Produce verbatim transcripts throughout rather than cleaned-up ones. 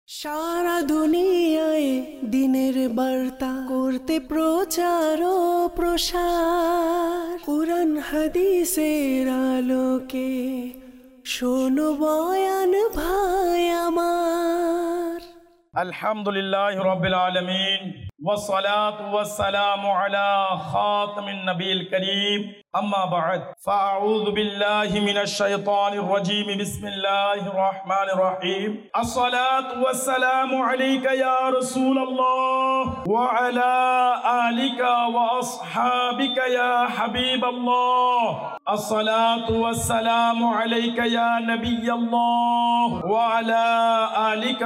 সারা দুনিয়ায় দিনের বার্তা করতে প্রচার ও প্রসার, কুরআন হাদিসের আলোকে শোনো বয়ান ভাই আমার। আলহামদুলিল্লাহি রাব্বিল আলামিন والصلاة والسلام على خاتم النبي الكريم أما بعد فأعوذ بالله من الشيطان الرجيم بسم الله الرحمن الرحيم الصلاة والسلام عليك يا رسول الله وعلى آلك وأصحابك يا حبيب الله الصلاة والسلام عليك يا نبي الله وعلى آلك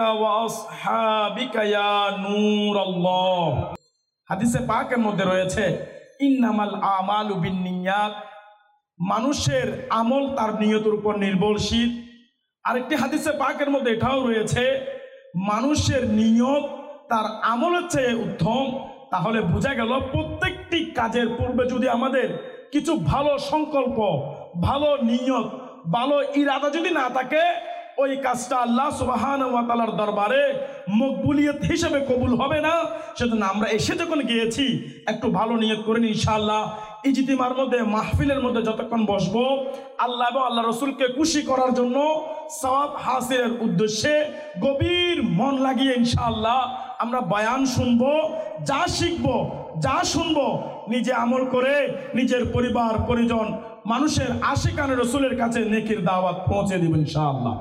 وأصحابك يا نور الله। হাদিসে পাকের মধ্যে রয়েছে ইন্নামাল আমালু বিন্নিয়াত, মানুষের আমল তার নিয়তের উপর নির্ভরশীল। আরেকটি হাদিসে পাকের মধ্যে এটাও রয়েছে মানুষের নিয়ত তার আমলের চেয়ে উত্তম। তাহলে বোঝা গেল প্রত্যেকটি কাজের পূর্বে যদি আমাদের কিছু ভালো সংকল্প, ভালো নিয়ত, ভালো ইরাদা যদি না থাকে, ওই কাজটা আল্লাহ সুবহানাহু ওয়া তাআলার দরবারে মকবুলিয়ত হিসেবে কবুল হবে না। সেজন্য আমরা এসে যখন গিয়েছি একটু ভালো নিয়ত করেন ইনশাআল্লাহ। ইজতিমার মধ্যে, মাহফিলের মধ্যে যতক্ষণ বসবো আল্লাহ এবং আল্লাহ রসুলকে খুশি করার জন্য, সওয়াব হাসিলের উদ্দেশ্যে গভীর মন লাগিয়ে ইনশাআল্লাহ আমরা বয়ান শুনবো। যা শিখবো, যা শুনবো, নিজে আমল করে নিজের পরিবার পরিজন, মানুষের আশিকানে রসুলের কাছে নেকির দাওয়াত পৌঁছে দিব ইনশাআল্লাহ।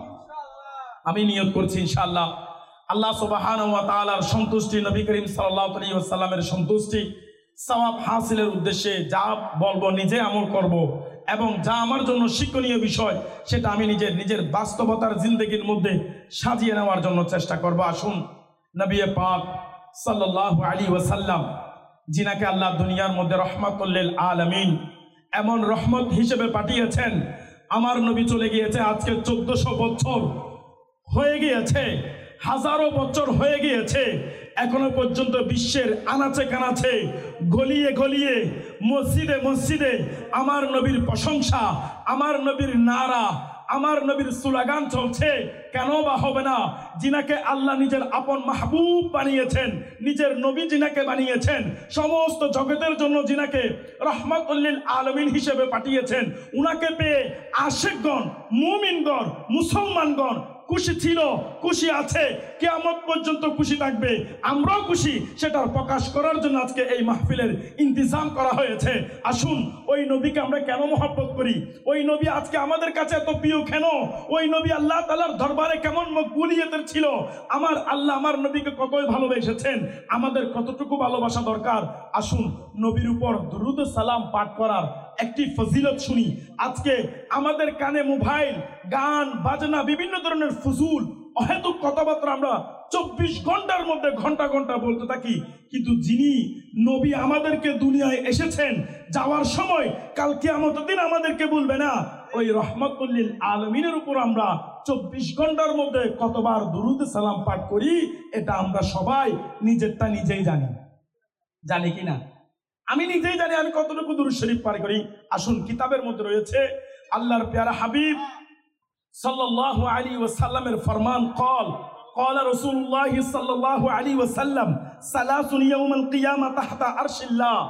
আমি নিয়ত করছি ইনশাআল্লাহ আল্লাহ সুবহানাহু ওয়া তাআলার সন্তুষ্টি, নবী করিম সাল্লাল্লাহু আলাইহি ওয়াসাল্লামের সন্তুষ্টি, সওয়াব হাসিলের উদ্দেশ্যে যা বলবো নিজে আমল করব, এবং যা আমার জন্য শিক্ষণীয় বিষয় সেটা আমি নিজের নিজের বাস্তবতার জিন্দেগির মধ্যে সাজিয়ে নেওয়ার জন্য চেষ্টা করব। আসুন নবী পাক সাল্লাল্লাহু আলাইহি ওয়াসাল্লাম, যিনাকে আল্লাহ দুনিয়ার মধ্যে রহমাতুল লিল আলামিন, এমন রহমত হিসেবে পাঠিয়েছেন। আমার নবী চলে গিয়েছে আজকে চোদ্দশো বছর হয়ে গিয়েছে, হাজারো বছর হয়ে গিয়েছে, এখনো পর্যন্ত বিশ্বের আনাচে কানাচে, গলিয়ে গলিয়ে, মসজিদে মসজিদে আমার নবীর প্রশংসা, আমার নবীর নারা, আমার নবীর স্লোগান চলছে। কেন বা হবে না? যিনাকে আল্লাহ নিজের আপন মাহবুব বানিয়েছেন, নিজের নবী যিনাকে বানিয়েছেন, সমস্ত জগতের জন্য যিনাকে রহমাতুল লিল আলামিন হিসেবে পাঠিয়েছেন, উনাকে পেয়ে আশিকগণ, মুমিনগণ, মুসলমানগণ খুশি ছিল, খুশি আছে, কিয়ামত পর্যন্ত খুশি থাকবে। আমরাও খুশি, সেটার প্রকাশ করার জন্য আজকে এই মাহফিলের ইন্তজাম করা হয়েছে। আসুন ওই নবীকে আমরা কেন মহব্বত করি, ওই নবী আজকে আমাদের কাছে এত প্রিয় কেন, ওই নবী আল্লাহ তাআলার দরবারে কেমন মকবুলিয়তের ছিল, আমার আল্লাহ আমার নবীকে কতই ভালোবেসেছেন, আমাদের কতটুকু ভালোবাসা দরকার। আসুন নবীর উপর দুরূদ ও সালাম পাঠ করার একটি ফজিলত শুনি। আজকে আমাদের কানে মোবাইল, গান বাজনা, বিভিন্ন ধরনের ফুজুল অহেতুক কথাবার্তা আমরা চব্বিশ ঘন্টার মধ্যে ঘন্টা ঘন্টা বলতে থাকি, কিন্তু যিনি নবী আমাদেরকে দুনিয়ায় এসেছেন, যাওয়ার সময় কাল কিয়ামতের দিন আমাদেরকে বলবে না, ওই রহমাতুল লিল আলামিনের উপর আমরা চব্বিশ ঘন্টার মধ্যে কতবার দুরূদ সালাম পাঠ করি, এটা আমরা সবাই নিজেরটা নিজেই জানি। জানি কি না? আমি নিজেই জানি আমি কতটুকু দুরূদ শরীফ পাঠ করি। আসুন কিতাবের মধ্যে রয়েছে আল্লাহর প্যারা হাবিব সাল্লাল্লাহু আলাইহি ওয়াসাল্লামের ফরমান, কল قال رسول الله صلى الله عليه وسلم ثلاث يوم القيامة تحت عرش الله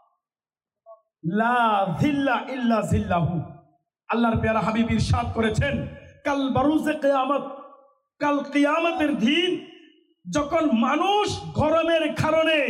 لا ظل إلا ظله। আল্লাহর প্যারা হাবিব ইরশাদ করেছেন, কাল বারুজে কিয়ামত, কাল কিয়ামতের দিন যখন মানুষ গরমের কারণে,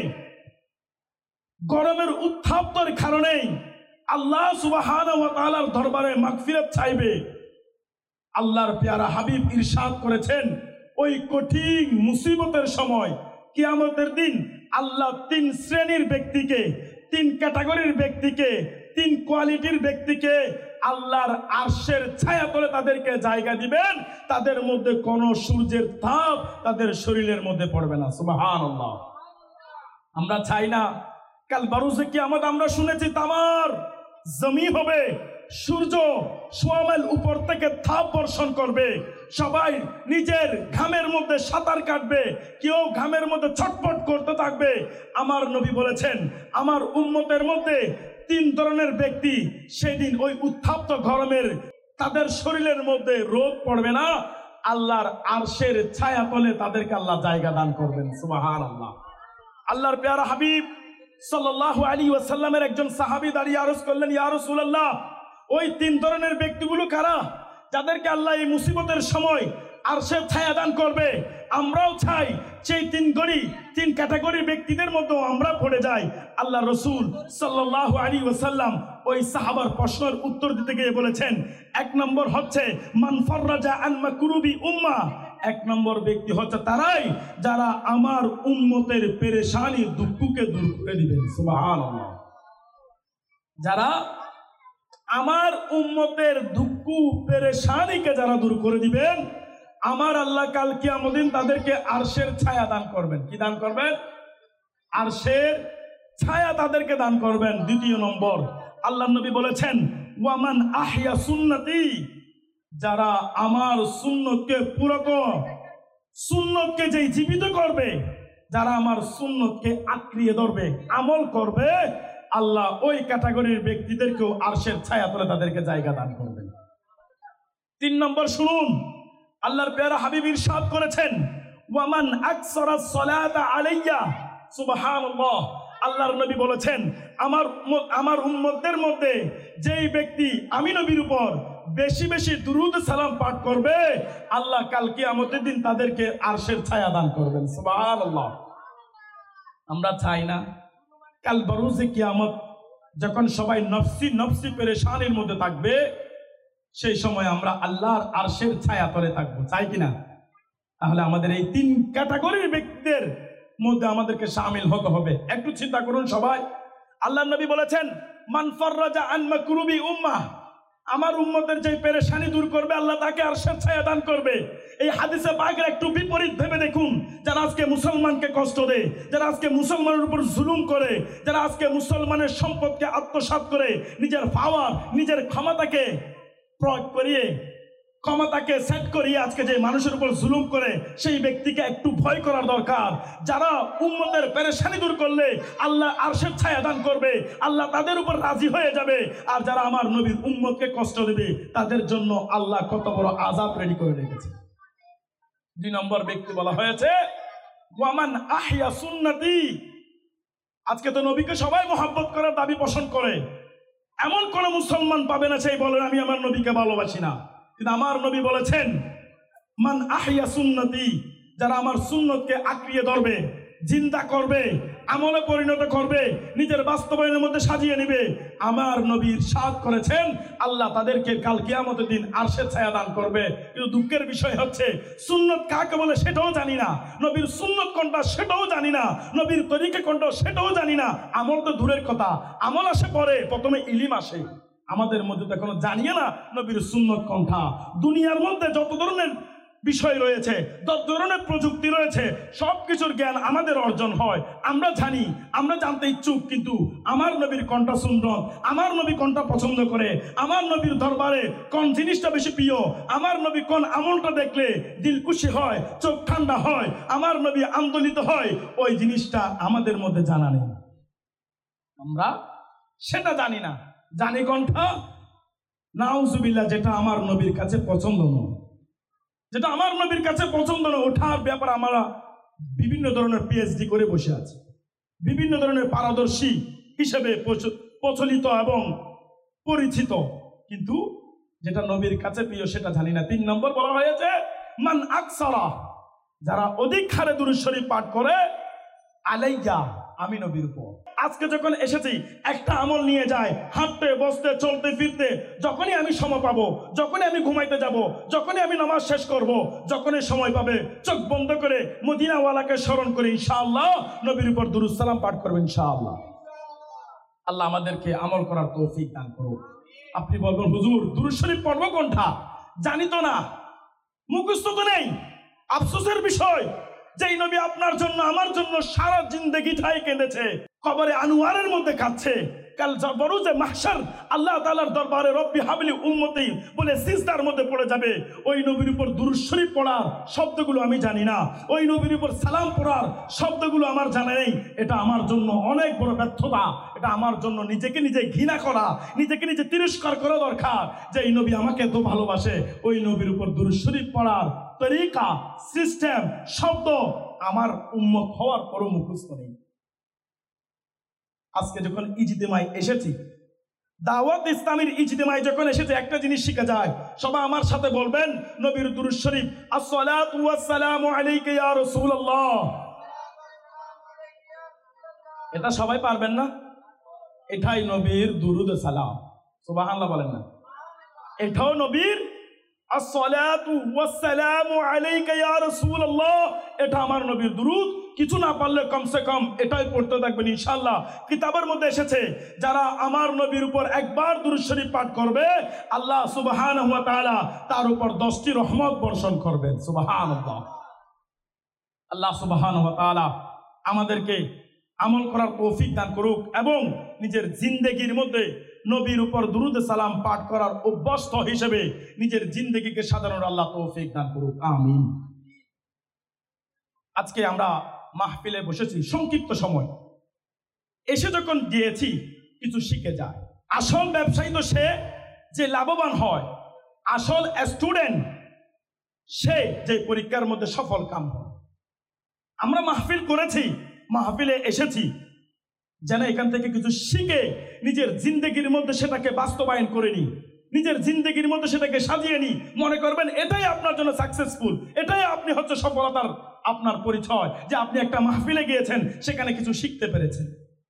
গরমের উত্তাপের কারণে আল্লাহ সুবহানাহু ওয়া তাআলার দরবারে মাগফিরাত চাইবে, আল্লাহর প্যারা হাবিব ইরশাদ করেছেন, ওই কঠিন মুসিবতের সময় কিয়ামতের দিন আল্লাহ তিন শ্রেণীর ব্যক্তিকে, তিন ক্যাটাগরির ব্যক্তিকে, তিন কোয়ালিটির ব্যক্তিকে আল্লাহর আরশের ছায়া তলে তাদেরকে জায়গা দিবেন। তাদের মধ্যে কোন সূর্যের তাপ তাদের শরীরের মধ্যে পড়বে না। সুবহানাল্লাহ। আমরা চাই না কাল বারুজে কিয়ামত, আমরা শুনেছি তামার জমি হবে, সূর্য সোয়া মাইল উপর থেকে তাপ বর্ষণ করবে, সবাই নিজের ঘামের মধ্যে সাঁতার কাটবে, কেউ ঘামের মধ্যে ছটফট করতে থাকবে। আমার নবী বলেছেন, আমার উম্মতের মধ্যে তিন ধরনের ব্যক্তি সেদিন ওই উত্তাপ্ত গরমের তাদের শরীরের মধ্যে রোদ পড়বে না। আল্লাহর আরশের ছায়া তলে তাদেরকে আল্লাহ জায়গা দান করবেন। সুবহানাল্লাহ। আল্লাহর প্যারা হাবিব সাল্লাল্লাহু আলাইহি ওয়াসাল্লামের একজন সাহাবী দাঁড়িয়ে আরজ করলেন, ইয়া রাসূলুল্লাহ, ওই তিন ধরনের ব্যক্তিগুলো কারা যাদেরকে আল্লাহ এই মুসিবতের সময় আরশের ছায়া দান করবে? আমরাও চাই সেই তিন গড়ি তিন ক্যাটাগরির ব্যক্তিদের মধ্যে আমরা পড়ে যাই। আল্লাহ রসুল সাল্লাল্লাহু আলাইহি ওয়াসাল্লাম ওই সাহাবার প্রশ্নের উত্তর দিতে গিয়ে বলেছেন, এক নম্বর হচ্ছে মান ফাররাজা আন মাকরুবি উম্মাহ, এক নম্বর ব্যক্তি হচ্ছে তারাই যারা আমার উম্মতের পেরেশানি দুঃখকে দূর করে দিবেন। সুবহানাল্লাহ। যারা আমার উম্মতের দুঃখ পেরেশানিকে যারা দূর করে দিবেন, আমার আল্লাহ কাল কিয়ামত দিন তাদেরকে আরশের ছায়া দান করবেন। কি দান করবেন? আরশের ছায়া তাদেরকে দান করবেন। দ্বিতীয় নম্বর, আল্লাহ নবী বলেছেন, ওয়ামান আহইয়া সুন্নতি, যারা আমার সুন্নতকে পুরাতন সুন্নতকে যেই জীবিত করবে, যারা আমার সুন্নতকে আঁকড়িয়ে ধরবে, আমল করবে, আল্লাহ ওই ক্যাটাগরির ব্যক্তিদেরকেও আরশের ছায়া তলে তাদেরকে জায়গা দান করবেন। তিন নম্বর শুনুন, আল্লাহর প্যারা হাবিব ইরশাদ করেছেন, ওয়ামান আকসারাস সালাতা আলাইয়া, সুবহানাল্লাহ। আল্লাহর নবী বলেছেন, আমার আমার উম্মতদের মধ্যে যেই ব্যক্তি আমি নবীর উপর বেশি বেশি দুরূদ সালাম পাঠ করবে, আল্লাহ কাল কিয়ামতের দিন তাদেরকে আরশের ছায়া দান করবেন। সুবহানাল্লাহ। আমরা চাই না কাল বরুজে কিয়ামত যখন সবাই নফসি নফসি পেরেশানির মধ্যে থাকবে, সেই সময় আমরা আল্লাহর আরশের ছায়া তলে থাকবো, চাই কিনা? তাহলে আমাদের এই তিন ক্যাটাগরির ব্যক্তিদের মধ্যে আমাদেরকে শামিল হতে হবে। একটু চিন্তা করুন সবাই। আল্লাহর নবী বলেছেন, মান ফাররাজা আন মাকরুবি উম্মাহ, আমার উম্মতের যে পেরেশানি দূর করবে, আল্লাহ তাকে আরশের ছায়া দান করবে। এই হাদিসে পাকের একটু বিপরীত ভেবে দেখুন। যারা আজকে মুসলমানকে কষ্ট দেয়, যারা আজকে মুসলমানের উপর জুলুম করে, যারা আজকে মুসলমানের সম্পদকে আত্মসাৎ করে নিজের পাওয়ার নিজের ক্ষমতাকে প্রয়োগ করিয়ে ক্ষমতাকে সেট করিয়ে আজকে যে মানুষের উপর জুলুম করে, সেই ব্যক্তিকে একটু ভয় করার দরকার। যারা উম্মতের পেরেশানি দূর করলে আল্লাহ আরশের ছায়া দান করবে, আল্লাহ তাদের উপর রাজি হয়ে যাবে। আর যারা আমার নবীর উম্মতকে কষ্ট দেবে, তাদের জন্য আল্লাহ কত বড় আযাব রেডি করে রেখেছে। দুই নম্বর ব্যক্তি বলা হয়েছে, ওয়ামান আহইয়া সুন্নতি। আজকে তো নবীকে সবাই মহব্বত করার দাবি পোষণ করে, এমন কোন মুসলমান পাবে না সেই বলেন আমি আমার নবীকে ভালোবাসি না। কিন্তু আমার নবী বলেছেন, মান আহইয়া সুন্নতি, যারা আমার সুন্নতকে আঁকড়িয়ে ধরবে, জিন্দা করবে, আমলে পরিণত করবে, নিজের বাস্তবায়নের মধ্যে সাজিয়ে নেবে, আমার নবী ইরশাদ করেছেন আল্লাহ তাদেরকে কাল কিয়ামতের দিন আরশের ছায়া দান করবে। কিন্তু দুঃখের বিষয় হচ্ছে সুন্নত কাকে বলে সেটাও জানি না, নবীর সুন্নত কোনটা সেটাও জানি না, নবীর তরিকা কোনটা সেটাও জানি না। আমল তো দূরের কথা, আমল আসে পরে, প্রথমে ইলম আসে। আমাদের মধ্যে তো এখনো জানিয়ে না নবীর সুন্নত কোনটা। দুনিয়ার মধ্যে যত ধরনের বিষয় রয়েছে, যত ধরনের প্রযুক্তি রয়েছে, সব কিছুর জ্ঞান আমাদের অর্জন হয়, আমরা জানি, আমরা জানতে ইচ্ছুক। কিন্তু আমার নবীর কোনটা সুন্নত, আমার নবী কোনটা পছন্দ করে, আমার নবীর দরবারে কোন জিনিসটা বেশি প্রিয়, আমার নবী কোন আমলটা দেখলে দিল খুশি হয়, চোখ ঠান্ডা হয়, আমার নবী আন্দোলিত হয়, ওই জিনিসটা আমাদের মধ্যে জানা নেই। আমরা সেটা জানি না। জানি কোনটা? নাউজুবিল্লাহ, যেটা আমার নবীর কাছে পছন্দ নয়, যেটা আমার নবীর কাছে পছন্দ নয়, ওঠার ব্যাপারে আমরা বিভিন্ন ধরনের পিএইচডি করে বসে আছি, বিভিন্ন ধরনের পারদর্শী হিসেবে প্রচলিত এবং পরিচিত, কিন্তু যেটা নবীর কাছে প্রিয় সেটা জানি না। তিন নম্বর বলা হয়েছে, মান আকসারা, যারা অধিক হারে দুরূদ শরীফ পাঠ করে, আলাইয়া, আমি নবীর উপর। আজকে যখন এসেছি একটা আমল নিয়ে যায়, হাঁটতে বসতে চলতে ফিরতে, যখনই আমি সময় পাবো, যখনই আমি ঘুমাইতে যাব, যখনই আমি নামাজ শেষ করব, যখনই সময় পাবে, চোখ বন্ধ করে মদিনাওয়ালাকে স্মরণ করে ইনশাআল্লাহ নবীর উপর দুরূদ সালাম পাঠ করবেন ইনশাআল্লাহ। আল্লাহ আমাদেরকে আমল করার তৌফিক দান করুন। আপনি বলবেন, হুজুর দুরূদ শরীফ পড়বো কোনটা? জানি তো না, মুখস্থ তো নেই। আফসোসের বিষয়, যেই নবী আপনার জন্য আমার জন্য সারা জিন্দেগিটাই কেঁদেছে, কবরে আনোয়ারের মধ্যে কাঁদছে, কাল বরুজে মাহশার আল্লাহ তাআলার দরবারে রব্বি হাবলি উম্মতি বলে সিজদার মধ্যে পড়ে যাবে, ওই নবীর উপর দুরূদ শরীফ পড়ার শব্দগুলো আমি জানি না, ওই নবীর উপর সালাম পড়ার শব্দগুলো আমার জানা নেই। এটা আমার জন্য অনেক বড় ব্যর্থতা। এটা আমার জন্য নিজেকে নিজে ঘৃণা করা, নিজেকে নিজে তিরস্কার করা দরকার, যে এই নবী আমাকে এত ভালোবাসে, ওই নবীর উপর দুরূদ শরীফ পড়ার তরিকা, সিস্টেম, শব্দ আমার উম্মত হওয়ার পরও মুখস্থ নেই। আজকে যখন ইজতেমায় এসেছি, দাওয়াত ইসলামের ইজতেমায় যখন এসেছে, একটা জিনিস শিখা যায়। সবাই আমার সাথে বলবেন নবীর দুরূদ শরীফ, আসসালাতু ওয়াসসালামু আলাইকা ইয়া রাসূলুল্লাহ। এটা সবাই পারবেন না? এটাই নবীর দুরূদ সালাম। সুবহানাল্লাহ বলেন না? এটাও নবীর আসসালাতু ওয়াসসালামু আলাইকা ইয়া রাসূলুল্লাহ, এটা আমার নবীর দুরূদ। কিছু না পারলে কমসে কম এটাই পড়তে থাকবেন ইনশাআল্লাহ। কিতাবের মধ্যে এসেছে, যারা আমার নবীর উপর একবার দুরূদ শরীফ পাঠ করবে, আল্লাহ সুবহানাহু ওয়া তাআলা তার উপর দশটি রহমত বর্ষণ করবেন। সুবহানাল্লাহ। আল্লাহ সুবহানাহু ওয়া তাআলা আমাদেরকে আমল করার তৌফিক দান করুক এবং নিজের জিন্দেগির মধ্যে নবীর উপর দুরূদ সালাম পাঠ করার অভ্যস্ত হিসেবে নিজের জিন্দেগিকে সাজানোর আল্লাহ তৌফিক দান করুক, আমিন। আজকে আমরা মাহফিলে বসেছি সংক্ষিপ্ত সময়, এসে যখন গিয়েছি কিছু শিখে যায়। আসল ব্যবসায়ী তো সে যে লাভবান হয়, আসল স্টুডেন্ট সে যে পরীক্ষার মধ্যে সফল কাম হয়। আমরা মাহফিল করেছি, মাহফিলে এসেছি যেন এখান থেকে কিছু শিখে নিজের জিন্দেগির মধ্যে সেটাকে বাস্তবায়ন করে নি, নিজের জিন্দেগির মধ্যে সেটাকে সাজিয়ে নি। মনে করবেন এটাই আপনার জন্য সাকসেসফুল, এটাই আপনি হচ্ছে সফলতার আপনার পরিচয়, যে আপনি একটা মাহফিলে গিয়েছেন, সেখানে কিছু শিখতে পেরেছেন।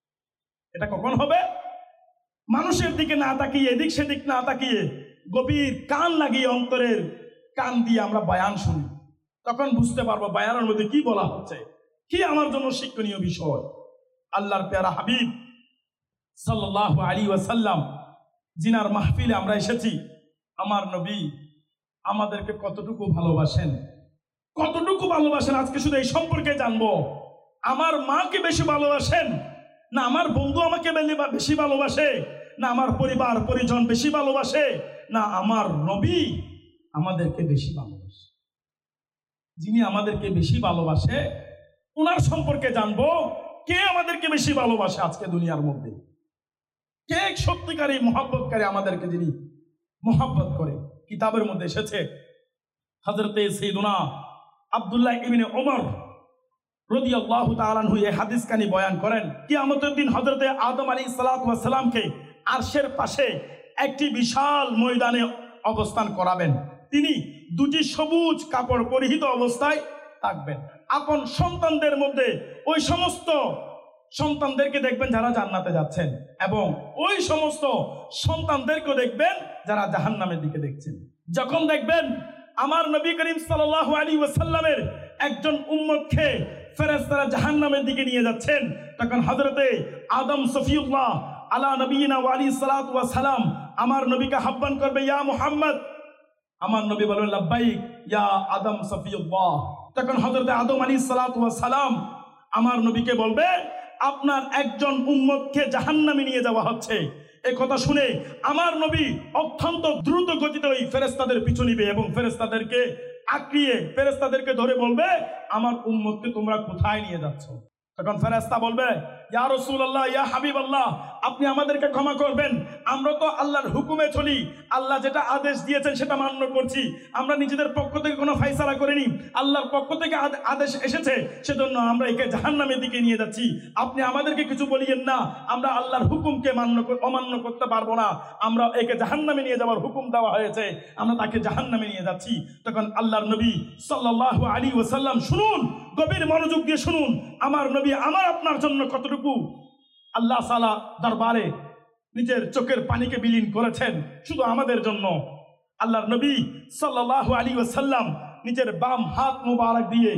এটা কখন হবে? মানুষের দিকে না তাকিয়ে, এদিক সেদিক না তাকিয়ে, গভীর কান লাগিয়ে অন্তরের কান দিয়ে আমরা বয়ান শুনি, তখন বুঝতে পারবো বয়ানের মধ্যে কি বলা হচ্ছে, কি আমার জন্য শিক্ষণীয় বিষয়। আল্লাহর প্যারা হাবিব সাল্লাল্লাহু আলাইহি ওয়াসাল্লাম জিনার মাহফিলে আমরা এসেছি, আমার নবী আমাদেরকে কতটুকু ভালোবাসেন, কতটুকু ভালোবাসেন আজকে শুধু এই সম্পর্কে জানবো। আমার মাকে বেশি ভালোবাসেন না আমার বন্ধু আমাকে বেশি ভালোবাসে, না আমার পরিবার পরিজন বেশি ভালোবাসে, না আমার নবী আমাদেরকে বেশি ভালোবাসে? যিনি আমাদেরকে বেশি ভালোবাসে ওনার সম্পর্কে জানবো। কে আমাদেরকে বেশি ভালোবাসে আজকে দুনিয়ার মধ্যে? কে সত্যিকারী মহব্বতকারী আমাদেরকে যিনি মহব্বত করে? কিতাবের মধ্যে এসেছে, হযরতে সাইয়্যিদুনা আব্দুল্লাহ ইবনে ওমর রাদিয়াল্লাহু তাআলা আনহু এই হাদিস কানি বয়ান করেন, কিয়ামতের দিন হযরতে আদম আলাইহিস সালাতু ওয়াস সালামকে আরশের পাশে একটি বিশাল ময়দানে অবস্থান করাবেন। তিনি দুটি সবুজ কাপড় পরিহিত অবস্থায় থাকবেন। আপন সন্তানদের মধ্যে ওই সমস্ত সন্তানদেরকে দেখবেন যারা জান্নাতে যাচ্ছেন, এবং ওই সমস্ত সন্তানদেরকে দেখবেন যারা জাহান্নামের দিকে দেখছেন। যখন দেখবেন আমার নবী করিম সাল্লাল্লাহু আলাইহি ওয়াসাল্লামের একজন উম্মতকে ফেরেশতারা জাহান্নামের দিকে নিয়ে যাচ্ছেন, তখন হযরতে আদম সফিউল্লাহ আলা নবিয়িনা ওয়া আলাইহিস সালাতু ওয়াস সালাম আমার নবীকে আহ্বান করবে, ইয়া মুহাম্মদ। আমার নবী বলবেন লাব্বাইক ইয়া আদম সফিউল্লাহ। তখন হযরতে আদম আলাইহিস সালাতু ওয়াস সালাম আমার নবীকে বলবে, আপনার একজন উম্মতকে জাহান্নামে নিয়ে যাওয়া হচ্ছে। এই কথা শুনে আমার নবী অত্যন্ত দ্রুত গতিতে ওই ফেরেশতাদের পিছু নিবে এবং ফেরেশতাদেরকে আঁকড়িয়ে ফেরেশতাদেরকে ধরে বলবে, আমার উম্মতকে তোমরা কোথায় নিয়ে যাচ্ছ? তখন ফেরেশতা বলবে, ইয়া রাসূলুল্লাহ, ইয়া হাবিবাল্লাহ, আপনি আমাদেরকে ক্ষমা করবেন, আমরা তো আল্লাহর হুকুমে চলি, আল্লাহ যেটা আদেশ দিয়েছেন সেটা মান্য করছি, আমরা নিজেদের পক্ষ থেকে কোনো ফায়সালা করিনি, আল্লাহর পক্ষ থেকে আদেশ এসেছে, সেজন্য আমরা একে জাহান্নামের দিকে নিয়ে যাচ্ছি। আপনি আমাদেরকে কিছু বলিয়েন না, আমরা আল্লাহর হুকুমকে মান্য অমান্য করতে পারবো না, আমরা একে জাহান্নামে নিয়ে যাওয়ার হুকুম দেওয়া হয়েছে, আমরা তাকে জাহান্নামে নিয়ে যাচ্ছি। তখন আল্লাহর নবী সাল্লাল্লাহু আলাইহি ওয়াসাল্লাম, শুনুন, গভীর মনোযোগ দিয়ে শুনুন, আমার নবী আমার আপনার জন্য কতটুকু আল্লাহ তাআলা দরবারে নিজের চোখের পানিকে বিলীন করেছেন শুধু আমাদের জন্য। আল্লাহর নবী সাল্লাল্লাহু আলাইহি ওয়াসাল্লাম নিজের বাম হাত মুবারক দিয়ে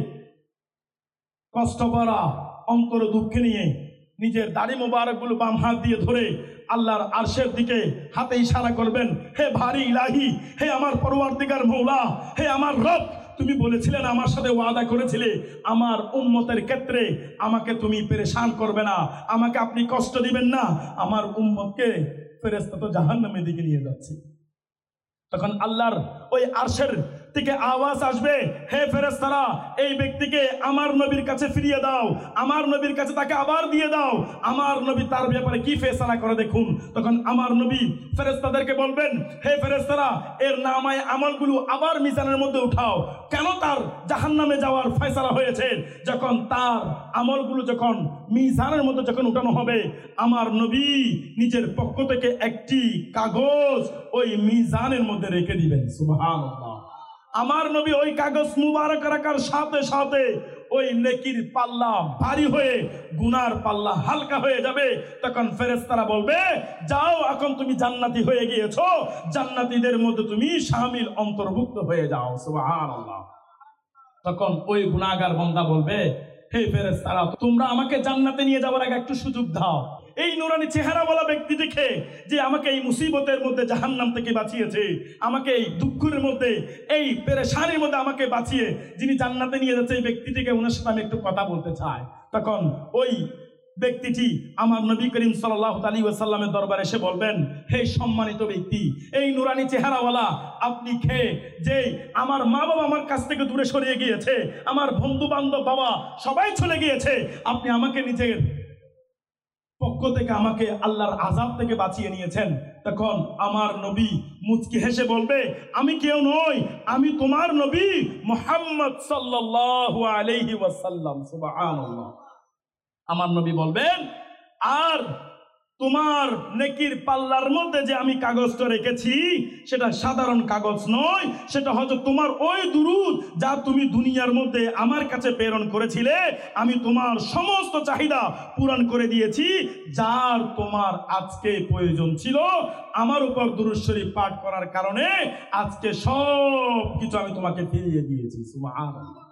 কষ্ট করা অন্তর দুঃখ নিয়ে নিজের দাড়ি মুবারকগুলো বাম হাত দিয়ে ধরে আল্লাহর আরশের দিকে হাতে ইশারা করবেন, হে ভারী ইলাহি, হে আমার পরওয়ারদিগার মওলা, হে আমার রব, তুমি বলেছিলেন, আমার সাথে ওয়াদা করেছিলে, আমার উম্মতের ক্ষেত্রে আমাকে তুমি পেরেশান করবে না, আমাকে আপনি কষ্ট দিবেন না, আমার উম্মতকে ফেরেশতা তো জাহান্নামের দিকে নিয়ে যাচ্ছে। তখন আল্লাহর ওই আরশের থেকে আওয়াজ আসবে, হে ফেরেশতারা, এই ব্যক্তিকে আমার নবীর কাছে ফিরিয়ে দাও, আমার নবীর কাছে তাকে আবার দিয়ে দাও, আমার নবী তার ব্যাপারে কি ফয়সালা করে দেখুন। তখন আমার নবী ফেরেশতাদেরকে বলবেন, হে ফেরেশতারা, এর নামায় আমলগুলো আবার মিজানের মধ্যে উঠাও। কেন তার জাহান্নামে যাওয়ার ফয়সালা হয়েছে? যখন তার আমলগুলো যখন মিজানের মধ্যে যখন উঠানো হবে, আমার নবী নিজের পক্ষ থেকে একটি কাগজ ওই মিজানের মধ্যে রেখে দিবেন। সুবহানাল্লাহ। আমার নবী ওই কাগজ মুবারক রাখার সাথে সাথে ওই নেকির পাল্লা ভারী হয়ে গুনার পাল্লা হালকা হয়ে যাবে। তখন ফেরেশতারা বলবে, যাও, এখন তুমি জান্নাতি হয়ে গিয়েছো, জান্নাতীদের মধ্যে তুমি শামিল অন্তর্ভুক্ত হয়ে যাও। সুবহানাল্লাহ। তখন ওই গুনাহগার বান্দা বলবে, হে ফেরেশতারা, তোমরা আমাকে জান্নাতে নিয়ে যাওয়ার আগে একটু সুযোগ দাও। এই নুরানি চেহারাওয়ালা ব্যক্তিটিকে, যে আমাকে এই মুসিবতের মধ্যে জাহান্নাম থেকে বাঁচিয়েছে, আমাকে এই দুঃখের মধ্যে, এই পেরেশানির মধ্যে আমাকে বাঁচিয়ে যিনি জান্নাতে নিয়ে যাচ্ছে, এই ব্যক্তিটিকে, ওনার সাথে আমি একটু কথা বলতে চাই। তখন ওই ব্যক্তিটি আমার নবী করিম সাল্লাল্লাহু আলাইহি ওয়াসাল্লামের দরবারে এসে বলবেন, হে সম্মানিত ব্যক্তি, এই নুরানি চেহারাওয়ালা আপনি খেয়ে যে আমার মা বাবা আমার কাছ থেকে দূরে সরিয়ে গিয়েছে, আমার বন্ধু বান্ধব বাবা সবাই চলে গিয়েছে, আপনি আমাকে নিজের পক্ষ থেকে আমাকে আল্লাহর আযাব থেকে বাঁচিয়ে নিয়েছেন। তখন আমার নবী মুচকি হেসে বলবে, আমি কেউ নই, আমি তোমার নবী মুহাম্মদ সাল্লাল্লাহু আলাইহি ওয়াসাল্লাম। সুবহানাল্লাহ। আমার নবী বলবেন, আর তোমার নেকির পাল্লার মধ্যে যে আমি কাগজটা রেখেছি, সেটা সাধারণ কাগজ নয়, সেটা হয়তো তোমার ওই দুরূদ যা তুমি দুনিয়ার মধ্যে আমার কাছে প্রেরণ করেছিলে। আমি তোমার সমস্ত চাহিদা পূরণ করে দিয়েছি, যার তোমার আজকে প্রয়োজন ছিল। আমার উপর দুরূদ শরীফ পাঠ করার কারণে আজকে সব কিছু আমি তোমাকে ফিরিয়ে দিয়েছি। সুবহানাল্লাহ।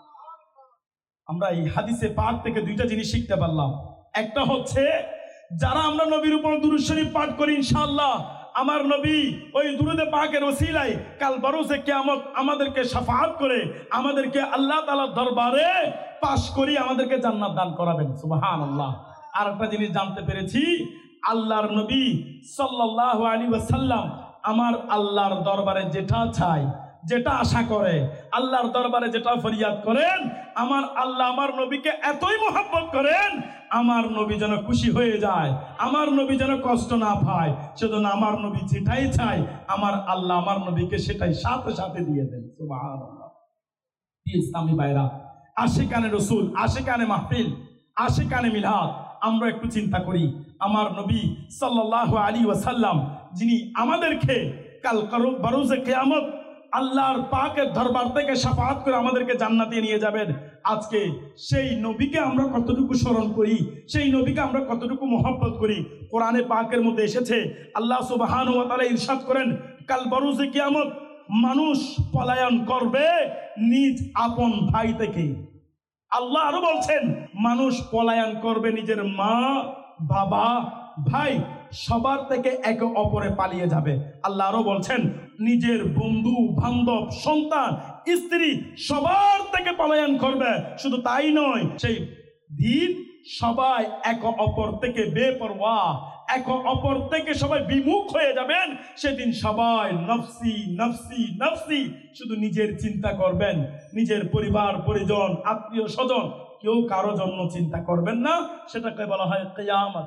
আমরা এই হাদিসে পাক থেকে দুইটা জিনিস শিখতে পারলাম। একটা হচ্ছে, যারা আমরা নবীর উপর দুরূদ শরীফ পাঠ করি, ইনশাআল্লাহ আমার নবী ওই দুরূদে পাকের ওসিলায় কাল বরোজে কিয়ামত আমাদেরকে শাফাআত করে আমাদেরকে আল্লাহ তাআলার দরবারে পাশ করি, আমাদেরকে জান্নাত দান করাবেন। সুবহানাল্লাহ। আর একটা জিনিস জানতে পেরেছি, আল্লাহর নবী সাল্লাল্লাহু আলাইহি ওয়াসাল্লাম আমার আল্লাহর দরবারে যেটা চাই, যেটা আশা করে, আল্লাহর দরবারে যেটা ফরিয়াদ করেন, আমার আল্লাহ আমার নবীকে এতই মহব্বত করেন, আমার নবী যেন খুশি হয়ে যায়, আমার নবী যেন কষ্ট না পায়, সেজন্য আমার নবী যেটাই চাই, আমার আল্লাহ আমার নবীকে সেটাই সাথে সাথে দিয়ে দেন। সুবহানাল্লাহ। ইসলামী ভাইরা, আশিকানে রসুল, আশিকানে মাহফিল, আশিকানে মিলাদ, আমরা একটু চিন্তা করি, আমার নবী সাল্লাল্লাহু আলাইহি ওয়াসাল্লাম যিনি আমাদেরকে কাল বরোজে কিয়ামত আল্লাহর পাকের দরবার থেকে শাফাআত করে আমাদেরকে জান্নাতে নিয়ে যাবেন, আজকে সেই নবীকে আমরা কতটুকু স্মরণ করি, সেই নবীকে আমরা কতটুকু মহব্বত করি। কোরআনে পাকের মধ্যে এসেছে, আল্লাহ সুবহানাহু ওয়া তাআলা ইরশাদ করেন, কাল বরোজে কিয়ামত মানুষ পলায়ন করবে নিজ আপন ভাই থেকে। আল্লাহ আরো বলছেন, মানুষ পলায়ন করবে নিজের মা, বাবা, ভাই, সবার থেকে একে অপরে পালিয়ে যাবে। আল্লাহ আরো বলছেন, নিজের বন্ধু বান্ধব, সন্তান, স্ত্রী সবার থেকে পলায়ন করবে। শুধু তাই নয়, সেই দিন সবাই এক অপর থেকে বেপরোয়া, এক অপর থেকে সবাই বিমুখ হয়ে যাবেন। সেদিন সবাই নফসি নফসি নফসি, শুধু নিজের চিন্তা করবেন, নিজের পরিবার পরিজন, আত্মীয় স্বজন, কেউ কারো জন্য চিন্তা করবেন না। সেটাকে বলা হয় কিয়ামত,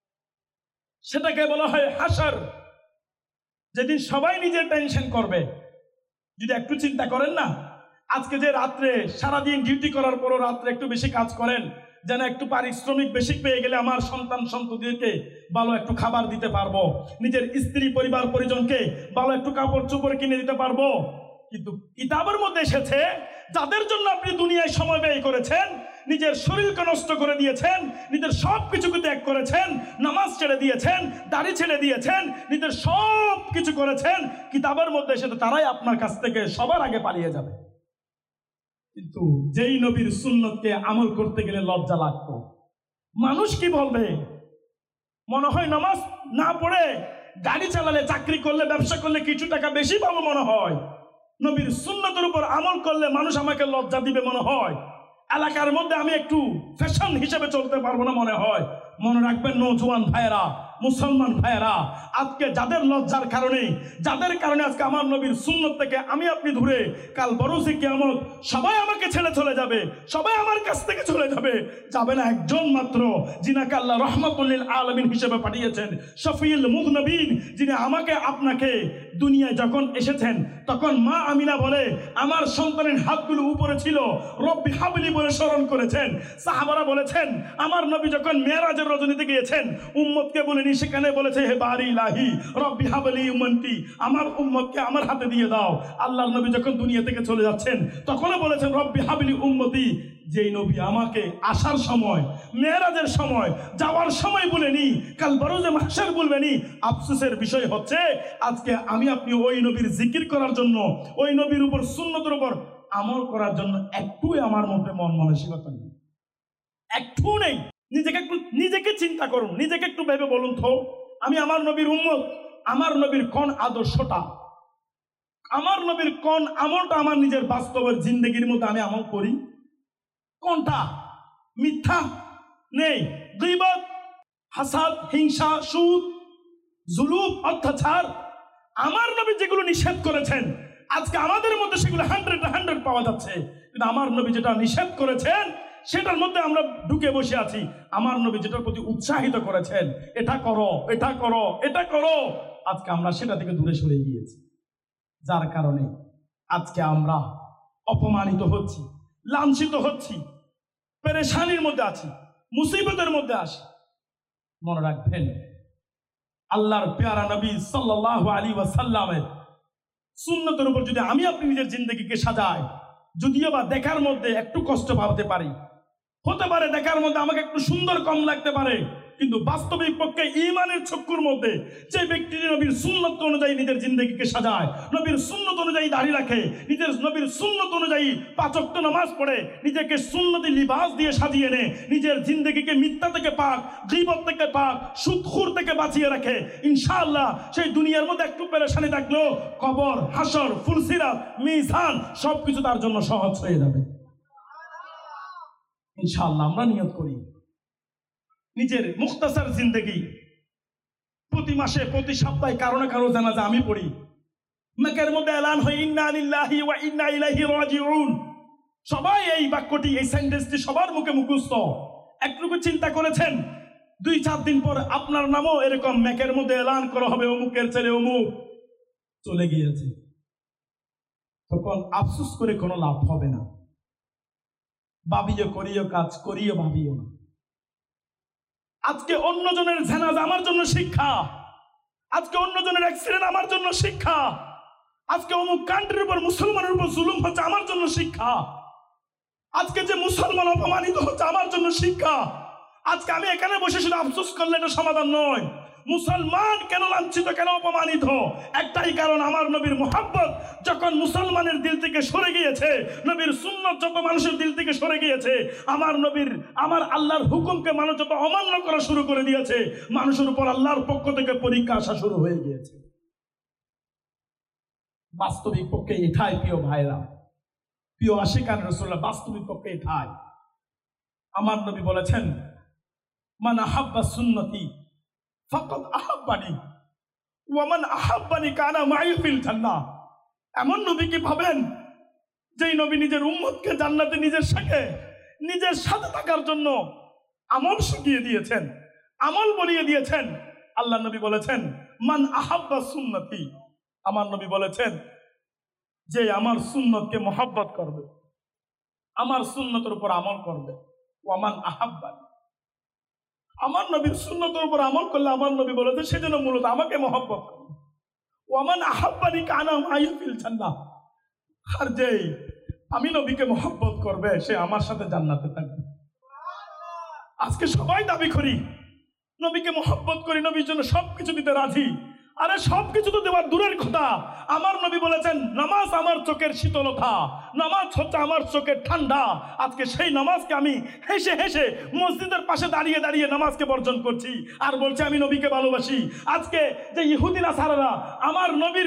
সেটাকে বলা হয় হাসর। যেদিন সবাই নিজের টেনশন করবে। যদি একটু চিন্তা করেন না, আজকে যে রাত্রে সারাদিন ডিউটি করার পরও রাত্রে একটু বেশি কাজ করেন, যেন একটু পারিশ্রমিক বেশি পেয়ে গেলে আমার সন্তান সন্ততিদেরকে ভালো একটু খাবার দিতে পারবো, নিজের স্ত্রী পরিবার পরিজনকে ভালো একটু কাপড় চোপড় কিনে দিতে পারবো। কিন্তু কিতাবের মধ্যে এসেছে, যাদের জন্য আপনি দুনিয়ায় সময় ব্যয় করেছেন, নিজের শরীরকে নষ্ট করে দিয়েছেন, নিজের সব কিছুকে ত্যাগ করেছেন, নামাজ ছেড়ে দিয়েছেন, দাড়ি ছেড়ে দিয়েছেন, নিজের সব কিছু করেছেন, কিতাবের মধ্যে এসেছে তারাই আপনার কাছ থেকে সবার আগে পালিয়ে যাবে। কিন্তু যেই নবীর সুন্নতকে আমল করতে গেলে লজ্জা লাগতো, মানুষ কি বলবে, মনে হয় নামাজ না পড়ে গাড়ি চালালে, চাকরি করলে, ব্যবসা করলে কিছু টাকা বেশি পাবো মনে হয়, নবীর সুন্নতের উপর আমল করলে মানুষ আমাকে লজ্জা দিবে মনে হয়, এলাকার মধ্যে আমি একটু ফ্যাশন হিসেবে চলতে পারবো না মনে হয়। মনে রাখবেন নওজোয়ান ভাইয়েরা, মুসলমান ভাইয়েরা, আজকে যাদের লজ্জার কারণে, যাদের কারণে আজকে আমার নবীর সুন্নত থেকে আমি আপনি দূরে, কাল বরজে কিয়ামত সবাই আমাকে ছেড়ে চলে যাবে, সবাই আমার কাছ থেকে চলে যাবে, যাবে না একজন মাত্র, যিনাকে আল্লাহ রহমাতুল লিল আলামিন হিসেবে পাঠিয়েছেন, শফিউল মুযনিবিন, যিনি আমাকে আপনাকে দুনিয়ায় যখন এসেছেন তখন মা আমিনা বলে আমার সন্তানের হাতগুলো উপরে ছিল, রব্বি হাবলি বলে স্মরণ করেছেন। সাহাবারা বলেছেন আমার নবী যখন মেরাজের রজনীতে গিয়েছেন উম্মতকে বলেনি, সেখানে বলেছে হে বারি ইলাহি রব্বি হাবলি উম্মতি, আমার উম্মতকে আমার হাতে দিয়ে দাও। আল্লাহর নবী যখন দুনিয়া থেকে চলে যাচ্ছেন তখনও বলেছেন রব্বি হাবলি উম্মতি। যেই নবী আমাকে আসার সময়, মেরাজের সময়, যাওয়ার সময় বলেনি, কাল বরজে মাহশার বলবেনি। আফসোসের বিষয় হচ্ছে আজকে আমি আপনি ওই নবীর জিকির করার জন্য, ওই নবীর উপর সুন্নতের উপর আমল করার জন্য একটুই আমার মধ্যে মন মানসিকতা নেই, একটু নেই। নিজেকে একটু নিজেকে চিন্তা করুন, নিজেকে একটু ভেবে বলুন তো, আমি আমার নবীর উম্মত, আমার নবীর কোন আদর্শটা, আমার নবীর কোন আমলটা আমার নিজের বাস্তবের জিন্দগির মধ্যে আমি আমল করি? কোনটা? মিথ্যা নেই, গীবত, হাসাদ, হিংসা, সুদ, জুলুম, অত্যাচার, আমার নবী যেগুলো নিষেধ করেছেন আজকে আমাদের মধ্যে সেগুলো হান্ড্রেড হান্ড্রেড পাওয়া যাচ্ছে, কিন্তু আমার নবী যেটা নিষেধ করেছেন সেটার মধ্যে আমরা ঢুকে বসে আছি। আমার নবী যেটার প্রতি উৎসাহিত করেছেন, এটা করো, এটা করো, এটা করো, আজকে আমরা সেটা থেকে দূরে সরে গিয়েছি, যার কারণে আজকে আমরা অপমানিত হচ্ছি, লাঞ্ছিত হচ্ছি, পেরেশানির মধ্যে আছি, মুসিবতের মধ্যে আছি। মনে রাখবেন আল্লাহর পেয়ারা নবী সাল্লাল্লাহু আলাইহি ওয়াসাল্লামের সুন্নতের উপর যদি আমি আপনি নিজের জিন্দগিকে সাজাই, যদিও বা দেখার মধ্যে একটু কষ্ট পাওয়াতে পারি, হতে পারে দেখার মধ্যে আমাকে একটু সুন্দর কম লাগতে পারে, কিন্তু বাস্তবিক পক্ষে ঈমানের চক্ষুর মধ্যে যে ব্যক্তি নবীর সুন্নত অনুযায়ী নিজের জিন্দগিকে সাজায়, নবীর সুন্নত অনুযায়ী দাড়ি রাখে, নিজের নবীর সুন্নত অনুযায়ী পাঁচ ওয়াক্ত নামাজ পড়ে, নিজেকে সুন্নতি লিবাস দিয়ে সাজিয়ে নেয়, নিজের জিন্দগিকে মিথ্যা থেকে পাক, গীবত থেকে পাক, সুদখোর থেকে বাঁচিয়ে রাখে, ইনশাআল্লাহ সেই দুনিয়ার মধ্যে একটু পেরেশানি থাকলেও কবর, হাসর, ফুলসিরাত, মিজান সবকিছু তার জন্য সহজ হয়ে যাবে ইনশাআল্লাহ। আমরা নিয়ত করি নিজের মুখতাসার জিন্দগি, প্রতি মাসে প্রতি সপ্তাহে কারো না কারো জানাজা আমি পড়ি, মেকের মধ্যে এলান হয় ইন্না লিল্লাহি ওয়া ইন্না ইলাইহি রাজিউন, সবাই এই বাক্যটি, এই সেন্টেন্সটি সবার মুখে মুখস্থ। একটুকু চিন্তা করেছেন দুই চার দিন পর আপনার নামও এরকম মেকের মধ্যে এলান করা হবে, অমুকের ছেলে অমুক চলে গিয়েছে, তখন আফসোস করে কোনো লাভ হবে না। ভাবিও করিও কাজ, করিও ভাবিও না। আজকে অন্যজনের জানাজা আমার জন্য শিক্ষা, আজকে অন্যজনের অ্যাক্সিডেন্ট আমার জন্য শিক্ষা, আজকে অমুক কান্ট্রির উপর মুসলমানের উপর জুলুম হচ্ছে আমার জন্য শিক্ষা, আজকে যে মুসলমান অপমানিত হচ্ছে আমার জন্য শিক্ষা। আজকে আমি এখানে বসে শুধু আফসোস করলে এটা সমাধান নয়। মুসলমান কেন লাঞ্ছিত, কেন অপমানিত? একটাই কারণ, আমার নবীর মুহাব্বত যখন মুসলমানের দিল থেকে সরে গিয়েছে, নবীর সুন্নত যত মানুষের দিল থেকে সরে গিয়েছে, আমার নবীর, আমার আল্লাহর হুকুমকে মানুষ যত অমান্য করা শুরু করে দিয়েছে, মানুষের উপর আল্লাহর পক্ষ থেকে পরীক্ষা আসা শুরু হয়ে গিয়েছে। বাস্তবিক পক্ষে এটাই প্রিয় ভাইরা, প্রিয় আশিকান রাসূলুল্লাহ, বাস্তবিক পক্ষে এটাই। আমার নবী বলেছেন মান আহাব্বা সুন্নতি ফাকাদ আহাব্বানি ওয়া মান আহাব্বানি কানা মাই ফিল জান্নাহ। এমন নবী কি ভাবেন যেই নবী নিজের উম্মতকে জান্নাতে নিজের সাথে নিজের সাথে থাকার জন্য আমল শিখিয়ে দিয়েছেন, আমল বলিয়ে দিয়েছেন। আল্লাহ নবী বলেছেন মান আহাব্বা সুন্নতি, আমার নবী বলেছেন যে আমার সুন্নতকে মহব্বত করবে, আমার সুন্নতের উপর আমল করবে, ওয়ামান আহাব্বানি, আমার নবীর সুন্নতের উপর আমল করলে আমার নবী বলেছে সেজন্য মূলত আমাকে মহব্বত করবে, ওয়ামান আহাব্বানি কানা মাই ফিল জান্নাহ, আর যে আমি নবীকে মহব্বত করবে সে আমার সাথে জান্নাতে থাকবে। আজকে সবাই দাবি করি নবীকে মহব্বত করি, নবীর জন্য সবকিছু দিতে রাজি। আরে সবকিছু তো দেওয়ার দূরের কথা, আমার নবী বলেছেন নামাজ আমার চোখের শীতলতা, নামাজ হচ্ছে আমার চোখের ঠান্ডা। আজকে সেই নামাজকে আমি হেসে হেসে মসজিদের পাশে দাঁড়িয়ে দাঁড়িয়ে নামাজকে বর্জন করছি আর বলছি আমি নবীকে ভালোবাসি। আজকে যে ইহুদি নাসারারা আমার নবীর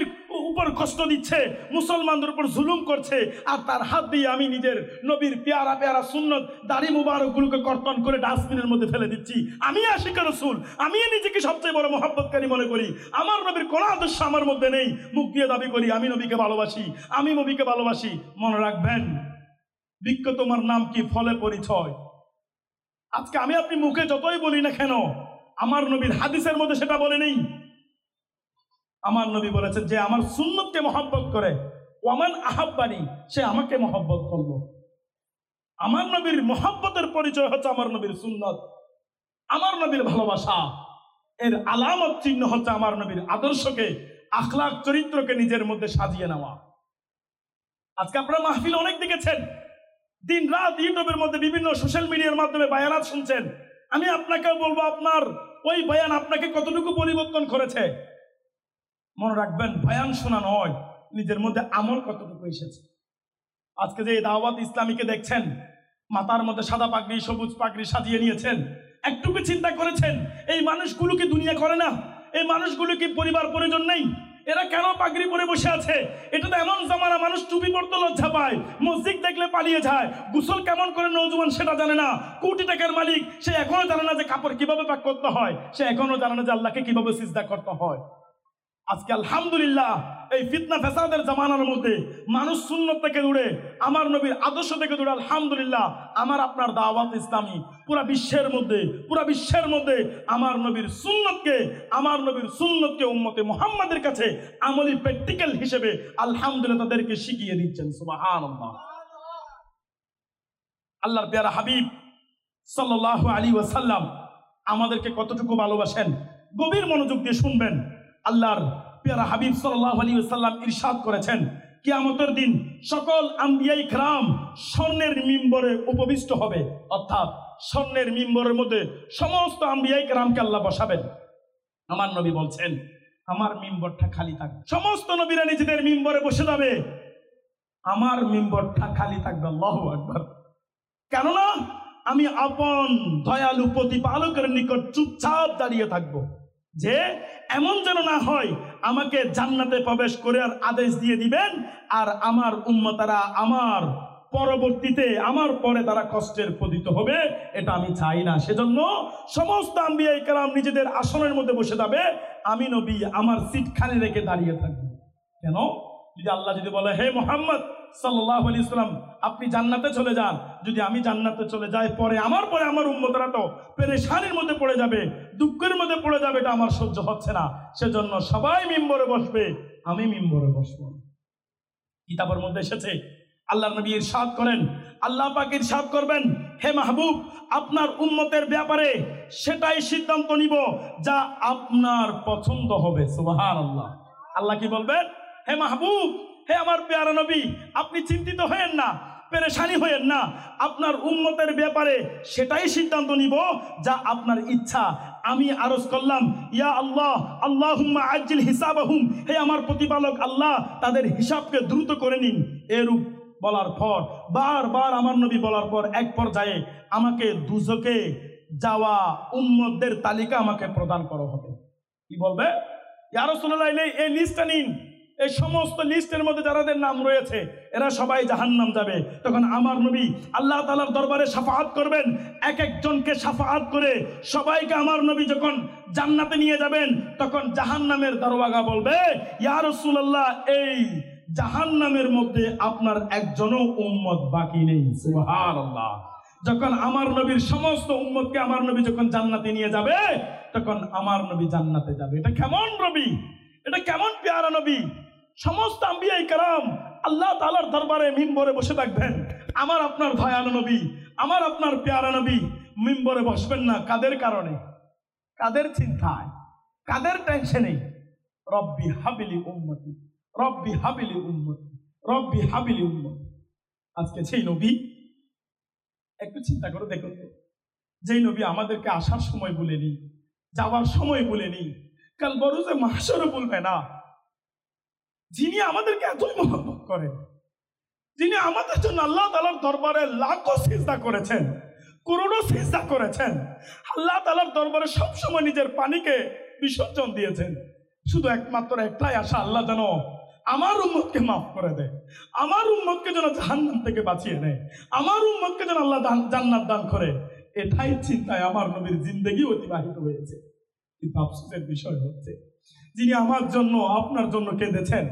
উপর কষ্ট দিচ্ছে, মুসলমানদের উপর জুলুম করছে, আর তার হাত দিয়ে আমি নিজের নবীর পেয়ারা পেয়ারা সুন্নত দাড়ি মুবারকগুলোকে কর্তন করে ডাস্টবিনের মধ্যে ফেলে দিচ্ছি। আমি আশিক রাসূল, আমি নিজেকে সবচেয়ে বড় মহব্বতকারী মনে করি। আমার নবীর কোন আদর্শ আমার মধ্যে নেই, মুখ দিয়ে দাবি করি আমি নবীকে ভালোবাসি, আমি নবীকে ভালোবাসি। মনে রাখবেন, বৃক্ষ তোমার নাম কি, ফলে পরিচয়। আজকে আমি আপনি মুখে যতই বলি না কেন, আমার নবীর হাদিসের মধ্যে সেটা বলে নেই। আমার নবী বলেছেন যে আমার সুন্নতকে মহব্বত করে, ওয়ামান আহাব্বানি, সে আমাকে মহব্বত করলো। আমার নবীর মহব্বতের পরিচয় হচ্ছে আমার নবীর সুন্নত, আমার নবীর ভালোবাসা। এর আলামত চিহ্ন হচ্ছে আমার নবীর আদর্শকে, আখলাক চরিত্রকে নিজের মধ্যে সাজিয়ে নেওয়া। আজকে আপনারা মাহফিল অনেক দেখেছেন, দিন রাত ইউটিউবের মধ্যে বিভিন্ন সোশ্যাল মিডিয়ার মাধ্যমে বায়ানাত শুনছেন। আমি আপনাকেও বলবো, আপনার ওই বয়ান আপনাকে কতটুকু পরিবর্তন করেছে। মনে রাখবেন, বয়ান শোনা নয়, নিজের মধ্যে আমল কতটুকু এসেছে। আজকে যে দাওয়াত ইসলামীকে দেখছেন, মাথার মধ্যে সাদা পাগড়ি সবুজ পাগড়ি সাজিয়ে নিয়েছেন, একটুকু চিন্তা করেছেন এই মানুষগুলো কি দুনিয়া করে না? এই মানুষগুলো কি পরিবার পরিজন নেই? এরা কেন পাগড়ি পরে বসে আছে? এটা তো এমন জামানা, মানুষ টুপি পরতে লজ্জা পায়, মসজিদ দেখলে পালিয়ে যায়, গোসল কেমন করে নওজোয়ান সেটা জানে না, কোটি টাকার মালিক সে এখনো জানে না যে কাপড় কিভাবে পাক করতে হয়, সে এখনো জানে না যে আল্লাহকে কিভাবে সিজদা করতে হয়। আজকে আলহামদুলিল্লাহ এই ফিতনা ফেসাদের জামানার মধ্যে মানুষ সুন্নত থেকে দূরে, আমার নবীর আদর্শ থেকে দূরে। আলহামদুলিল্লাহ আমার আপনার দাওয়াত ইসলামী পুরা বিশ্বের মধ্যে পুরা বিশ্বের মধ্যে আমার নবীর সুন্নতকে আমার নবীর সুন্নতকে উম্মতে মুহাম্মাদের কাছে আমলি প্র্যাকটিক্যাল হিসেবে আলহামদুলিল্লাহ তাদেরকে শিখিয়ে দিচ্ছেন। সুবহানাল্লাহ। আল্লাহর প্যারা হাবিব সাল্লাল্লাহু আলাইহি ওয়াসাল্লাম আমাদেরকে কতটুকু ভালোবাসেন, গভীর মনোযোগ দিয়ে শুনবেন। আল্লাহর প্যারা হাবিব সাল্লাল্লাহু আলাইহি ওয়াসাল্লাম ইরশাদ করেছেন, কিয়ামতের দিন সকল আম্বিয়ায়ে কেরাম স্বর্ণের মিম্বরে উপবিষ্ট হবে, অর্থাৎ স্বর্ণের মিম্বরের মধ্যে সমস্ত আম্বিয়ায়ে কেরামকে আল্লাহ বসাবেন। আমার নবী বলছেন, আমার মিম্বরটা খালি থাকবে। সমস্ত নবীরা নিজেদের মিম্বরে বসে যাবে, আমার মিম্বরটা খালি থাকবে। আল্লাহু আকবার। কেননা আমি আপন দয়ালু প্রতিপালকের নিকট চুপচাপ দাঁড়িয়ে থাকবো, যে এমন যেন না হয় আমাকে জান্নাতে প্রবেশ করে আর আদেশ দিয়ে দিবেন, আর আমার উম্মতারা আমার পরবর্তীতে আমার পরে তারা কষ্টের পতিত হবে, এটা আমি চাই না। সেজন্য সমস্ত আম্বিয়ায়ে কেরাম নিজেদের আসনের মধ্যে বসে যাবে, আমি নবী আমার সিট খালি রেখে দাঁড়িয়ে থাকবো। কেন? যদি আল্লাহ যদি বলে, হে মুহাম্মদ সাল্লাল্লাহু আলাইহি ওয়াসাল্লাম আপনি জান্নাতে চলে যান, যদি আমি জান্নাতে চলে যাই, পরে আমার পরে আমার উম্মতরা তো পেরেশানির মধ্যে পড়ে যাবে, দুঃখের মধ্যে পড়ে যাবে, এটা আমার সহ্য হচ্ছে না। সেজন্য সবাই মিম্বরে বসবে, আমি মিম্বরে বসবো। কিতাবের মধ্যে এসেছে, আল্লাহর নবী ইরশাদ করেন, আল্লাহ পাক ইরশাদ করবেন, হে মাহবুব আপনার উম্মতের ব্যাপারে সেটাই সিদ্ধান্ত নিব যা আপনার পছন্দ হবে। সুবহানাল্লাহ। আল্লাহ কি বলবেন? হে মাহবুব, হে আমার প্যারা নবী, আপনি চিন্তিত হয়েন না, পেরেশানি হয়েন না, আপনার উম্মতের ব্যাপারে সেটাই সিদ্ধান্ত নিব যা আপনার ইচ্ছা। আমি আরজ করলাম, ইয়া আল্লাহ আল্লাহুম্মা আজ্জিল হিসাবাহুম, হে আমার প্রতিপালক আল্লাহ তাদের হিসাবকে দ্রুত করে নিন। এরূপ বলার পর বারবার আমার নবী বলার পর এক পর্যায়ে আমাকে দুজকে যাওয়া উম্মতদের তালিকা আমাকে প্রদান করা হবে। কি বলবে? ইয়া রাসূলুল্লাহ এই লিস্টটা নিন, এই সমস্ত লিস্টের মধ্যে যাদের নাম রয়েছে এরা সবাই জাহান্নাম যাবে। তখন আমার নবী আল্লাহ তাআলার দরবারে শাফাআত করবেন, এক একজনকে শাফাআত করে সবাইকে আমার নবী যখন জান্নাতে নিয়ে যাবেন, তখন জাহান্নামের দরওয়াজা বলবে, ইয়া রাসূলুল্লাহ এই জাহান্নামের মধ্যে আপনার একজনও উম্মত বাকি নেই। সুবহানাল্লাহ। যখন আমার নবীর সমস্ত উম্মতকে আমার নবী যখন জান্নাতে নিয়ে যাবে, তখন আমার নবী জান্নাতে যাবে। এটা কেমন নবী, এটা কেমন পেয়ারা নবী! সমস্ত আম্বিয়ায়ে কেরাম আল্লাহ তাআলার দরবারে মিম্বরে বসে থাকবেন, আমার আপনার দয়ালু নবী, আমার আপনার পেয়ারা নবী মিম্বরে বসবেন না। কাদের কারণে? কাদের চিন্তায়, কাদের টেনশনে? রব্বি হাবিলি উম্মতি, রব্বি হাবিলি উম্মতি, রব্বি হাবিলি উম্মতি। আজকে সেই নবী, একটু চিন্তা করে দেখুন তো, যেই নবী আমাদেরকে আসার সময় বলেনি, যাওয়ার সময় বলেনি, কাল বরজে মাহশরে বলবে না, যিনি আমাদেরকে এতই মহব্বত করেন, যিনি আমাদের জন্য আল্লাহ তাআলার দরবারে লাখো সিজদা করেছেন, করোড়ো সিজদা করেছেন, আল্লাহ তাআলার দরবারে সবসময় নিজের পানিকে বিসর্জন দিয়েছেন, শুধু একমাত্র একটাই আশা, আল্লাহ যেন আমার উম্মতকে মাফ করে দেয়, আমার উম্মতকে যেন জাহান্নাম থেকে বাঁচিয়ে নেয়, আমার উম্মতকে যেন আল্লাহ জান্নাত দান করে, এটাই চিন্তায় আমার নবীর জিন্দেগি অতিবাহিত হয়েছে। কিন্তু আফসোসের বিষয় হচ্ছে, যিনি আমার জন্য আপনার জন্য কেঁদেছেন,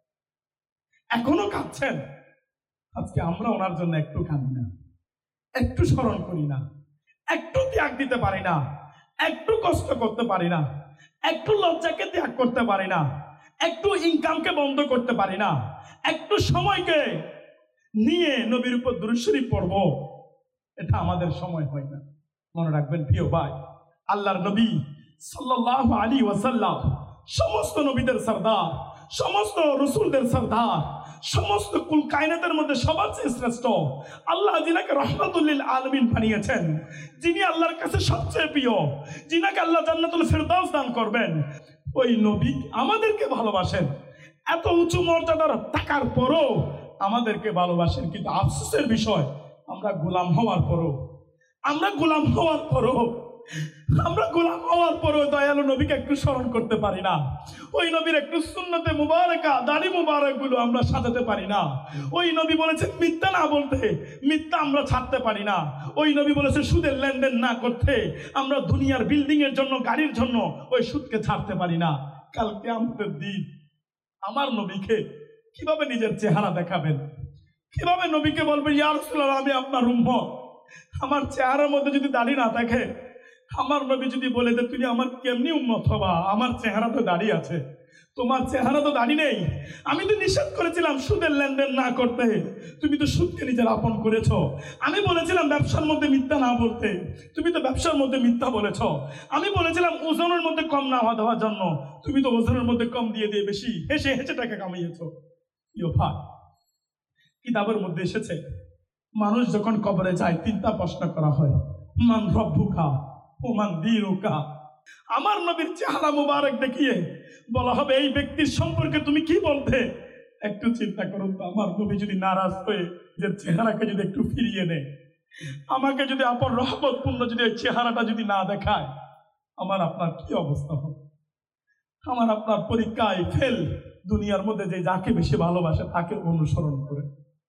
এখনো কাঁদছেন, আজকে আমরা ওনার জন্য একটু কাঁদি না, একটু স্মরণ করি না, একটু ত্যাগ দিতে পারি না, একটু কষ্ট করতে পারি না, একটু লজ্জাকে ত্যাগ করতে পারি না, একটু ইনকামকে বন্ধ করতে পারি না, একটু সময়কে নিয়ে নবীর উপর দুরূদ শরীফ পড়ব, এটা আমাদের সময় হয় না। মনে রাখবেন প্রিয় ভাই, আল্লাহর নবী সাল্লাল্লাহু আলাইহি ওয়াসাল্লাম সমস্ত নবীদের সরদার, সমস্ত রসুলদের সরদার, সমস্ত কুল কায়নাতের মধ্যে সবার চেয়ে শ্রেষ্ঠ, আল্লাহ যিনাকে রহমাতুল আলামিন বানিয়েছেন, যিনি আল্লাহর কাছে সবচেয়ে প্রিয়, যিনাকে আল্লাহ জান্নাতুল ফেরদাউস দান করবেন, ওই নবী আমাদেরকে ভালোবাসেন। এত উঁচু মর্যাদার থাকার পরও আমাদেরকে ভালোবাসেন। কিন্তু আফসোসের বিষয়, আমরা গোলাম হওয়ার পরও আমরা গোলাম হওয়ার পরও আমরা গোলাম হওয়ার পরও দয়ালু নবীকে একটু স্মরণ করতে পারি না। ওই নবীর একটু সুন্নতে মুবারাকা, দাড়ি মুবারক গুলো আমরা সাজাতে পারি না। ওই নবী বলেছেন মিথ্যা না বলতে, মিথ্যা আমরা ছাড়তে পারি না। ওই নবী বলেছে সুদের লেনদেন না করতে, আমরা দুনিয়ার বিল্ডিং এর জন্য, গাড়ির জন্য ওই সুদকে ছাড়তে পারি না। কালকে আমাদের দিন, আমার নবীকে কিভাবে নিজের চেহারা দেখাবেন? কিভাবে নবীকে বলবেন ইয়া রাসূলুল্লাহ আমি আপনার উম্মত, আমার চেহারার মধ্যে যদি দাড়ি না থাকে, আমার নবী যদি বলে যে তুমি আমার কেমনি উম্মত হবা, আমার চেহারা তো দাড়ি আছে, তোমার চেহারা তো দাড়ি নেই, আমি তো নিষেধ করেছিলাম সুদের লেনদেন না করতে, তুমি তো সুদকে নিজের আপন করেছ। আমি বলেছিলাম ব্যবসার মধ্যে মিথ্যা না বলতে, তুমি তো ব্যবসার মধ্যে মিথ্যা বলেছ। আমি বলেছিলাম ওজনের মধ্যে কম না হওয়া দেওয়ার জন্য, তুমি তো ওজনের মধ্যে কম দিয়ে দিয়ে বেশি হেসে হেসে টাকা কামিয়েছ। ইয়ো ভাই, কিতাবের মধ্যে এসেছে মানুষ যখন কবরে যায় তিনটা প্রশ্ন করা হয়, মান রব্বুকা ওমান দীনুকা। আমার নবীর চেহারা মুবারক দেখিয়ে বলা হবে এই ব্যক্তির সম্পর্কে তুমি কি বলতে। একটু চিন্তা করুন তো, আমার নবী যদি নারাজ হয়ে যে চেহারাকে যদি একটু ফিরিয়ে নেয়, আমাকে যদি আপন রহমতপূর্ণ যদি এই চেহারাটা যদি না দেখায়, আমার আপনার কি অবস্থা হবে? আমার আপনার পরীক্ষায় ফেল, দুনিয়ার মধ্যে যে যাকে বেশি ভালোবাসে তাকে অনুসরণ করে,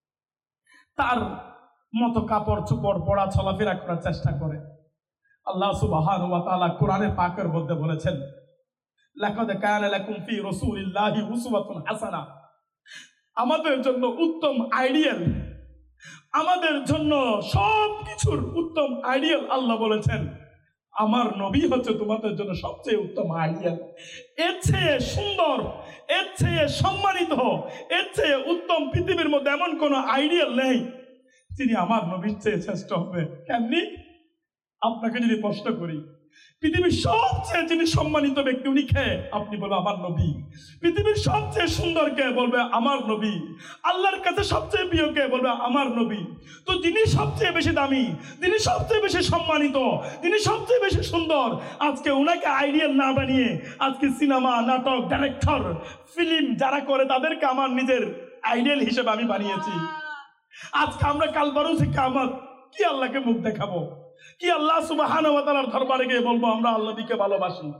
তার মতো কাপড় চোপড় পড়া চলাফেরা করার চেষ্টা করে। আল্লাহ সুবহানাহু ওয়া তাআলা কোরআনে পাকের মধ্যে বলেছেন, লাকাদ কানা লাকুম ফি রাসূলিল্লাহি উসওয়াতুন হাসানাহ, আমাদের জন্য উত্তম আইডিয়াল, আমাদের জন্য সব কিছুর উত্তম আইডিয়াল আল্লাহ বলেছেন আমার নবী হচ্ছে তোমাদের জন্য সবচেয়ে উত্তম আইডিয়াল। এর চেয়ে সুন্দর, এর চেয়ে সম্মানিত, এর চেয়ে উত্তম পৃথিবীর মধ্যে এমন কোন আইডিয়াল নেই যিনি আমার নবীর চেয়ে শ্রেষ্ঠ হবে। কেমনি? আপনাকে যদি প্রশ্ন করি, পৃথিবীর সবচেয়ে যিনি সম্মানিত ব্যক্তি উনি কে? আপনি বলবে আমার নবী। পৃথিবীর সবচেয়ে সুন্দর কে? বলবে আমার নবী। আল্লাহর কাছে সবচেয়ে প্রিয় কে? বলবে আমার নবী। তো যিনি সবচেয়ে বেশি দামি, যিনি সবচেয়ে বেশি সম্মানিত, যিনি সবচেয়ে বেশি সুন্দর, আজকে উনাকে আইডিয়াল না বানিয়ে আজকে সিনেমা, নাটক, ডাইরেক্টর, ফিল্ম যারা করে তাদেরকে আমার নিজের আইডিয়াল হিসেবে আমি বানিয়েছি। আজকে আমরা কাল বারুসে কিয়ামত কি আল্লাহকে মুখ দেখাবো? কি আল্লাহ সুবহানাহু ওয়া তাআলার দরবারে গিয়ে বলবো আমরা আল্লাহকে ভালোবাসি?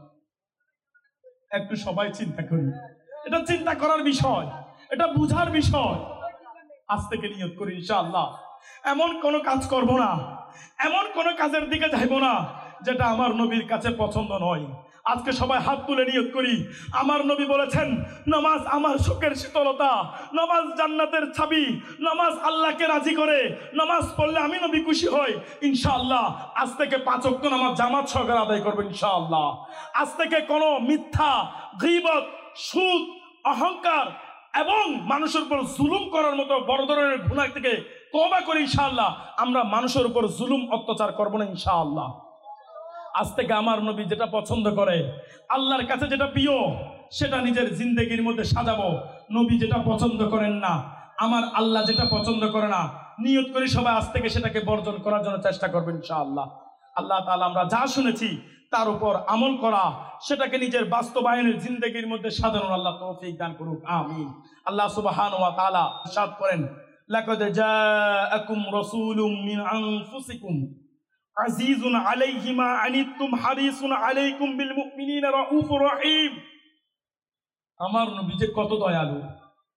একটু সবাই চিন্তা করি, এটা চিন্তা করার বিষয়, এটা বুঝার বিষয়। আজ থেকে নিয়ত করি ইনশাআল্লাহ এমন কোন কাজ করব না, এমন কোন কাজের দিকে যাইব না যেটা আমার নবীর কাছে পছন্দ নয়। আজকে সবাই হাত তুলে নিয়ত করি, আমার নবী বলেছেন নামাজ আমার সুখের শীতলতা, নামাজ জান্নাতের চাবি, নামাজ আল্লাহকে রাজি করে, নামাজ পড়লে আমি নবী খুশি হই। ইনশাআল্লাহ আজ থেকে পাঁচ ওয়াক্ত নামাজ জামাত সহকারে আদায় করবো ইনশাআল্লাহ। আজ থেকে কোনো মিথ্যা, গীবত, সুদ, অহংকার এবং মানুষের উপর জুলুম করার মতো বড় ধরনের গুনাহ থেকে তওবা করি ইনশাআল্লাহ। আমরা মানুষের উপর জুলুম অত্যাচার করবো না ইনশাআল্লাহ। আজ থেকে আমার নবী যেটা পছন্দ করে, আল্লাহর কাছে যেটা প্রিয়, সেটা নিজের জিন্দেগির মধ্যে সাজাবো। নবী যেটা পছন্দ করেন না, আমার আল্লাহ যেটা পছন্দ করে না, নিয়ত করি সবাই আজ থেকে সেটাকে বর্জন করার জন্য চেষ্টা করবেন ইনশাআল্লাহ। আল্লাহ তাআলা আমরা যা শুনেছি তার উপর আমল করা, সেটাকে নিজের বাস্তবায়নের জিন্দেগির মধ্যে সাজানোর আল্লাহ তৌফিক দান করুক, আমিন। আল্লাহ সুবহানাহু ওয়া তাআলা ইরশাদ করেন, লাকাদ জাআকুম রাসূলুম মিন আনফুসিকুম আজিজুন আলাইহি মা আনিতুম হারিসুন আলাইকুম বিল মুমিনিনা রাউফুর রহিম। আমার নবী যে কত দয়ালু,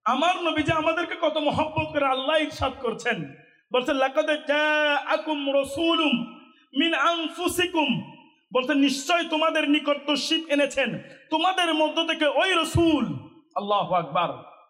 আমার নবী যে আমাদেরকে কত মহব্বত করে আল্লাহ ইরশাদ করছেন, বলছেন লাকাদ জাআকুম রাসূলুম মিন আনফুসিকুম, বলছেন নিশ্চয় তোমাদের নিকট তশরীফ এনেছেন তোমাদের মধ্য থেকে ওই রাসূল, আল্লাহু আকবার,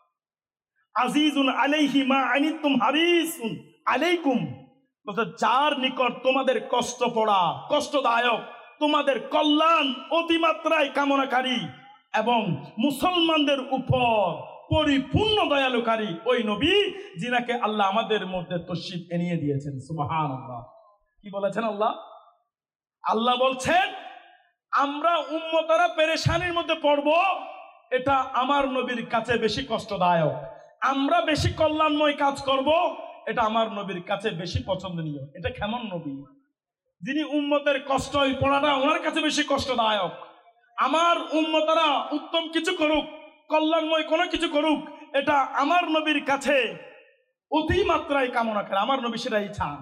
আজিজুন আলাইহি মা আনিতুম হারিসুন আলাইকুম, বলছেন যার নিকট তোমাদের কষ্ট পড়া, কষ্টদায়ক, তোমাদের কল্যাণ অতিমাত্রায় কামনাকারী এবং মুসলমানদের উপর পরিপূর্ণ দয়ালুকারী ওই নবী যিনাকে আল্লাহ আমাদের মধ্যে তশরীফ এনিয়ে দিয়েছেন। সুবহানাল্লাহ। কি বলেছেন আল্লাহ? আল্লাহ বলছেন আমরা উম্মতরা পেরেশানির মধ্যে পড়ব, এটা আমার নবীর কাছে বেশি কষ্টদায়ক। আমরা বেশি কল্যাণময় কাজ করব, এটা আমার নবীর কাছে বেশি পছন্দনীয়। এটা কেমন নবী? যিনি উম্মতের কষ্ট পড়াটা ওনার কাছে বেশি কষ্টদায়ক। আমার উম্মতরা উত্তম কিছু করুক, কল্যাণময় কোনো কিছু করুক, এটা আমার নবীর কাছে অতিমাত্রায় কামনা করে। আমার নবী সেটাই চান।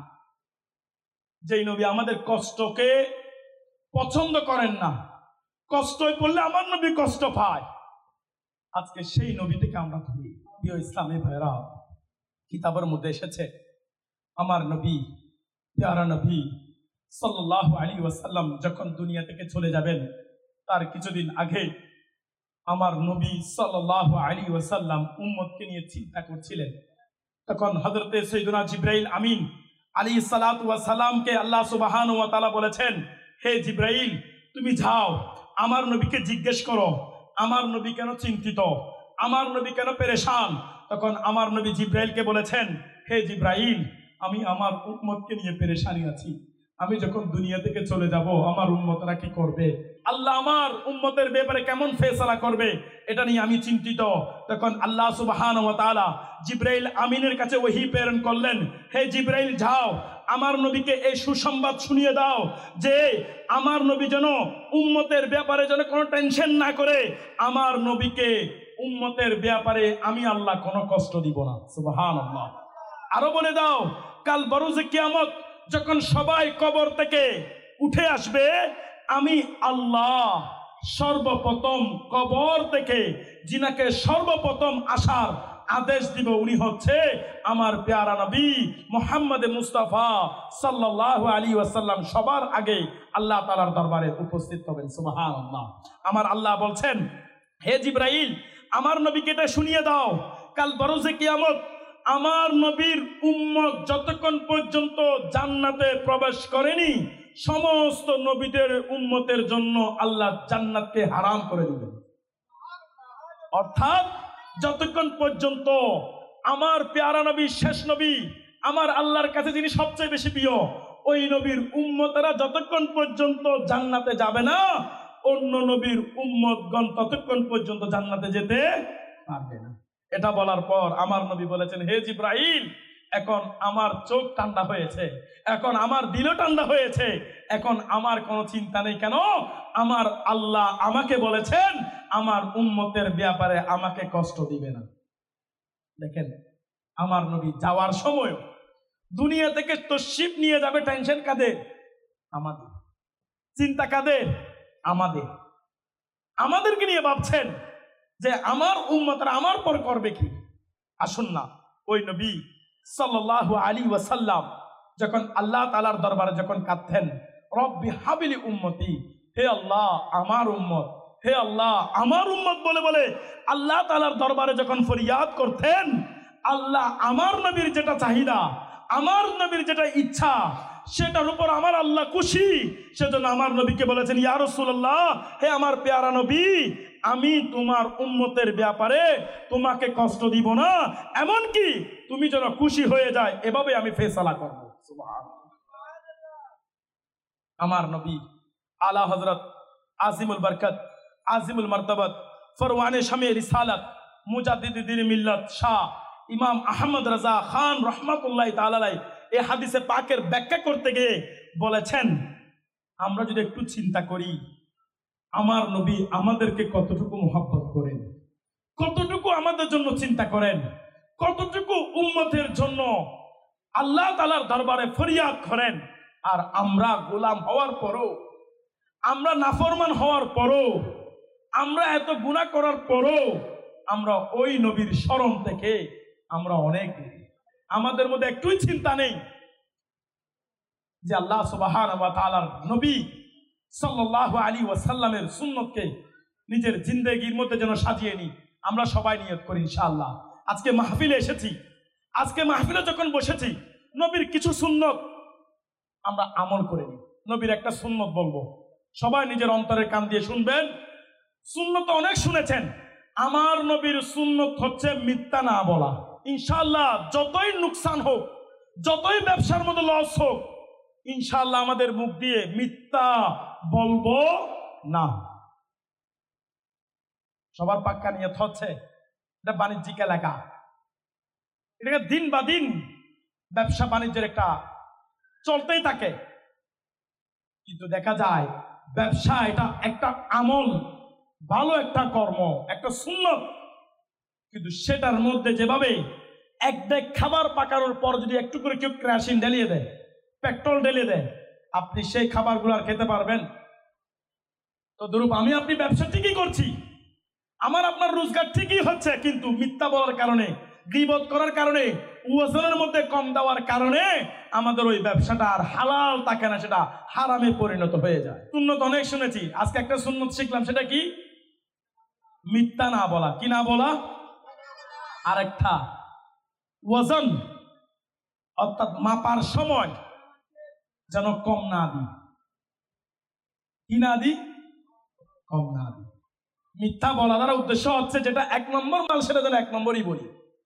যেই নবী আমাদের কষ্টকে পছন্দ করেন না, কষ্ট পড়লে আমার নবী কষ্ট পায়, আজকে সেই নবী থেকে আমরা ধরি। প্রিয় ইসলামী ভাইরা, কিতাবের মধ্যে এসেছে আমার নবী, প্যারা নবী সাল্লাল্লাহু আলাইহি ওয়াসাল্লাম যখন দুনিয়া থেকে চলে যাবেন তার কিছুদিন আগে আমার নবী সাল্লাল্লাহু আলাইহি ওয়াসাল্লাম উম্মতকে নিয়ে চিন্তা করছিলেন। তখন হযরতে সাইয়্যিদুনা জিবরাইল আমিন আলাইহিস সালাতু ওয়াস সালামকে আল্লাহ সুবহানাহু ওয়া তাআলা বলেছেন, হে জিবরাইল তুমি যাও আমার নবীকে জিজ্ঞেস করো আমার নবী কেন চিন্তিত, আমার নবী কেন পেরেশান। তখন আমার নবী জিবরাইলকে বলেছেন, হে জিবরাইল আমি আমার উম্মতকে নিয়ে পেরেশানি আছি। আমি যখন দুনিয়া থেকে চলে যাব আমার উম্মতরা কি করবে, আল্লাহ আমার উম্মতের ব্যাপারে কেমন ফয়সালা করবে, এটা নিয়ে আমি চিন্তিত। তখন আল্লাহ সুবহানাহু ওয়া তাআলা জিবরাইল আমিনের কাছে ওহী প্রেরণ করলেন, হে জিবরাইল যাও আমার নবীকে এই সুসংবাদ শুনিয়ে দাও যে আমার নবী যেন উম্মতের ব্যাপারে যেন কোনো টেনশন না করে, আমার নবীকে উম্মতের ব্যাপারে আমি আল্লাহ কোনো কষ্ট দিব না। সুবহানাল্লাহ। আরো বলে দাও কাল বরুজে কিয়ামত যখন সবাই কবর থেকে উঠে আসবে, আমি আল্লাহ সর্বপ্রথম কবর থেকে যিনাকে সর্বপ্রথম আসার আদেশ দিব উনি হচ্ছে আমার প্যারা নবী মুহাম্মদ মুস্তাফা সাল্লাল্লাহু আলাইহি ওয়াসাল্লাম। সবার আগে আল্লাহ তাআলার দরবারে উপস্থিত হবেন। সুবহানাল্লাহ। আমার আল্লাহ বলছেন, হে জিবরাইল আমার নবীকে এটা শুনিয়ে দাও কাল বরুজে কিয়ামত আমার নবীর উম্মত যতক্ষণ পর্যন্ত জান্নাতে প্রবেশ করেনি সমস্ত নবীদের উম্মতের জন্য আল্লাহ জান্নাতকে হারাম করে দিবেন। অর্থাৎ যতক্ষণ পর্যন্ত আমার প্যারা নবী শেষ নবী আমার আল্লাহর কাছে যিনি সবচেয়ে বেশি প্রিয় ওই নবীর উম্মতেরা যতক্ষণ পর্যন্ত জান্নাতে যাবে না, অন্য নবীর উম্মতগণ ততক্ষণ পর্যন্ত জান্নাতে যেতে পারবে না। এটা বলার পর আমার নবী বলেছেন, হে জিবরাইল এখন আমার চোখ ঠান্ডা হয়েছে, এখন আমার দিলও ঠান্ডা হয়েছে, এখন আমার কোনো চিন্তা নেই। কেন? আমার আল্লাহ আমাকে বলেছেন আমার উম্মতের ব্যাপারে আমাকে কষ্ট দিবে না। দেখেন আমার নবী যাওয়ার সময় দুনিয়া থেকে তশরিফ নিয়ে যাবে, টেনশন কাদের? আমাদের। চিন্তা কাদের? আমাদের। আমাদেরকে নিয়ে ভাবছেন যে আমার উম্মতরা আমার পর করবে কি। আসুন না ওই নবী সাল্লাল্লাহু আলাইহি ওয়াসাল্লাম যখন আল্লাহ তাআলার দরবারে যখন কাঁদতেন, রব্বি হাবিলি উম্মতি, হে আল্লাহ আমার উম্মত, হে আল্লাহ আমার উম্মত বলে বলে আল্লাহ তাআলার দরবারে যখন ফরিয়াদ করতেন, আল্লাহ আমার নবীর যেটা চাহিদা, আমার নবীর যেটা ইচ্ছা সেটার উপর আমার আল্লাহ খুশি। সেজন্য আমার নবীকে বলেছেন, ইয়া রাসূলুল্লাহ হে আমার প্যারা নবী আমি তোমার উম্মতের ব্যাপারে তোমাকে কষ্ট দিব না, এমন কি তুমি যেন খুশি হয়ে যায় এভাবে আমি ফয়সালা করব। সুবহানাল্লাহ। আমার নবী আলা হযরত আজিমুল বরকত আজিমুল মারতাবাত ফরওয়ানে শামে রিসালাত মুজাদ্দিদ দ্বীন মিল্লাত শাহ ইমাম আহমদ রাজা খান রহমাতুল্লাহি তাআলা আলাইহি এই হাদিসে পাকের ব্যাখ্যা করতে গিয়ে বলেছেন, আমরা যদি একটু চিন্তা করি আমার নবী আমাদেরকে কতটুকু মুহাব্বত করেন, কতটুকু আমাদের জন্য চিন্তা করেন, কতটুকু উম্মতের জন্য আল্লাহ তাআলার দরবারে ফরিয়াদ করেন, আর আমরা গোলাম হওয়ার পরও, আমরা নাফরমান হওয়ার পরও, আমরা এত গুনাহ করার পরও আমরা ওই নবীর স্মরণ থেকে আমরা অনেক দূরে। আমাদের মধ্যে একটুই চিন্তা নেই যে আল্লাহ সুবহানাহু ওয়া তাআলার নবী সাল্লাল্লাহু আলাইহি ওয়াসাল্লামের সুন্নতকে নিজের জিন্দেগির মধ্যে যেন সাজিয়ে নিই। আমরা সবাই নিয়ত করি ইনশাআল্লাহ। আজকে মাহফিলে এসেছি, আজকে মাহফিলে যখন বসেছি নবীর কিছু সুন্নত আমরা আমল করে নিই। নবীর একটা সুন্নত বলবো, সবাই নিজের অন্তরের কান দিয়ে শুনবেন। সুন্নত অনেক শুনেছেন, আমার নবীর সুন্নত হচ্ছে মিথ্যা না বলা। ইনশাআল্লাহ যতই নুকসান হোক, যতই ব্যবসার মধ্যে লস হোক, ইনশাআল্লাহ আমাদের মুখ দিয়ে মিথ্যা বলবো না। সবার পাক্কা নিয়ত হচ্ছে। এটা বাণিজ্যিক এলাকা, এটাকে দিন বা দিন ব্যবসা বাণিজ্যের একটা চলতেই থাকে, কিন্তু দেখা যায় ব্যবসা এটা একটা আমল, ভালো একটা কর্ম, একটা সুন্নত, কিন্তু সেটার মধ্যে যেভাবে এক ডেক খাবার পাকানোর পর যদি একটু করে কেউ কেরোসিন ঢেলিয়ে দেয়, পেট্রোল ঢেলিয়ে দেয়, আপনি সেই খাবারগুলো আর খেতে পারবেন? তো ধরুন আমি আপনি ব্যবসা ঠিকই করছি, আমার আপনার রোজগার ঠিকই হচ্ছে, কিন্তু মিথ্যা বলার কারণে, গীবত করার কারণে, ওজনের মধ্যে কম দেওয়ার কারণে আমাদের ওই ব্যবসাটা আর হালাল থাকে না, সেটা হারামে পরিণত হয়ে যায়। সুন্নত অনেক শুনেছি, আজকে একটা সুন্নত শিখলাম, সেটা কি? মিথ্যা না বলা। কি না বলা? আরেকটা ওজন, অর্থাৎ মাপার সময় যেন কম না দিই। কি না দিই? কম না দিই। মিথ্যা বলা দ্বারা উদ্দেশ্য হচ্ছে যেটা এক নম্বর মাল সেটা যেন এক নম্বরই বলি,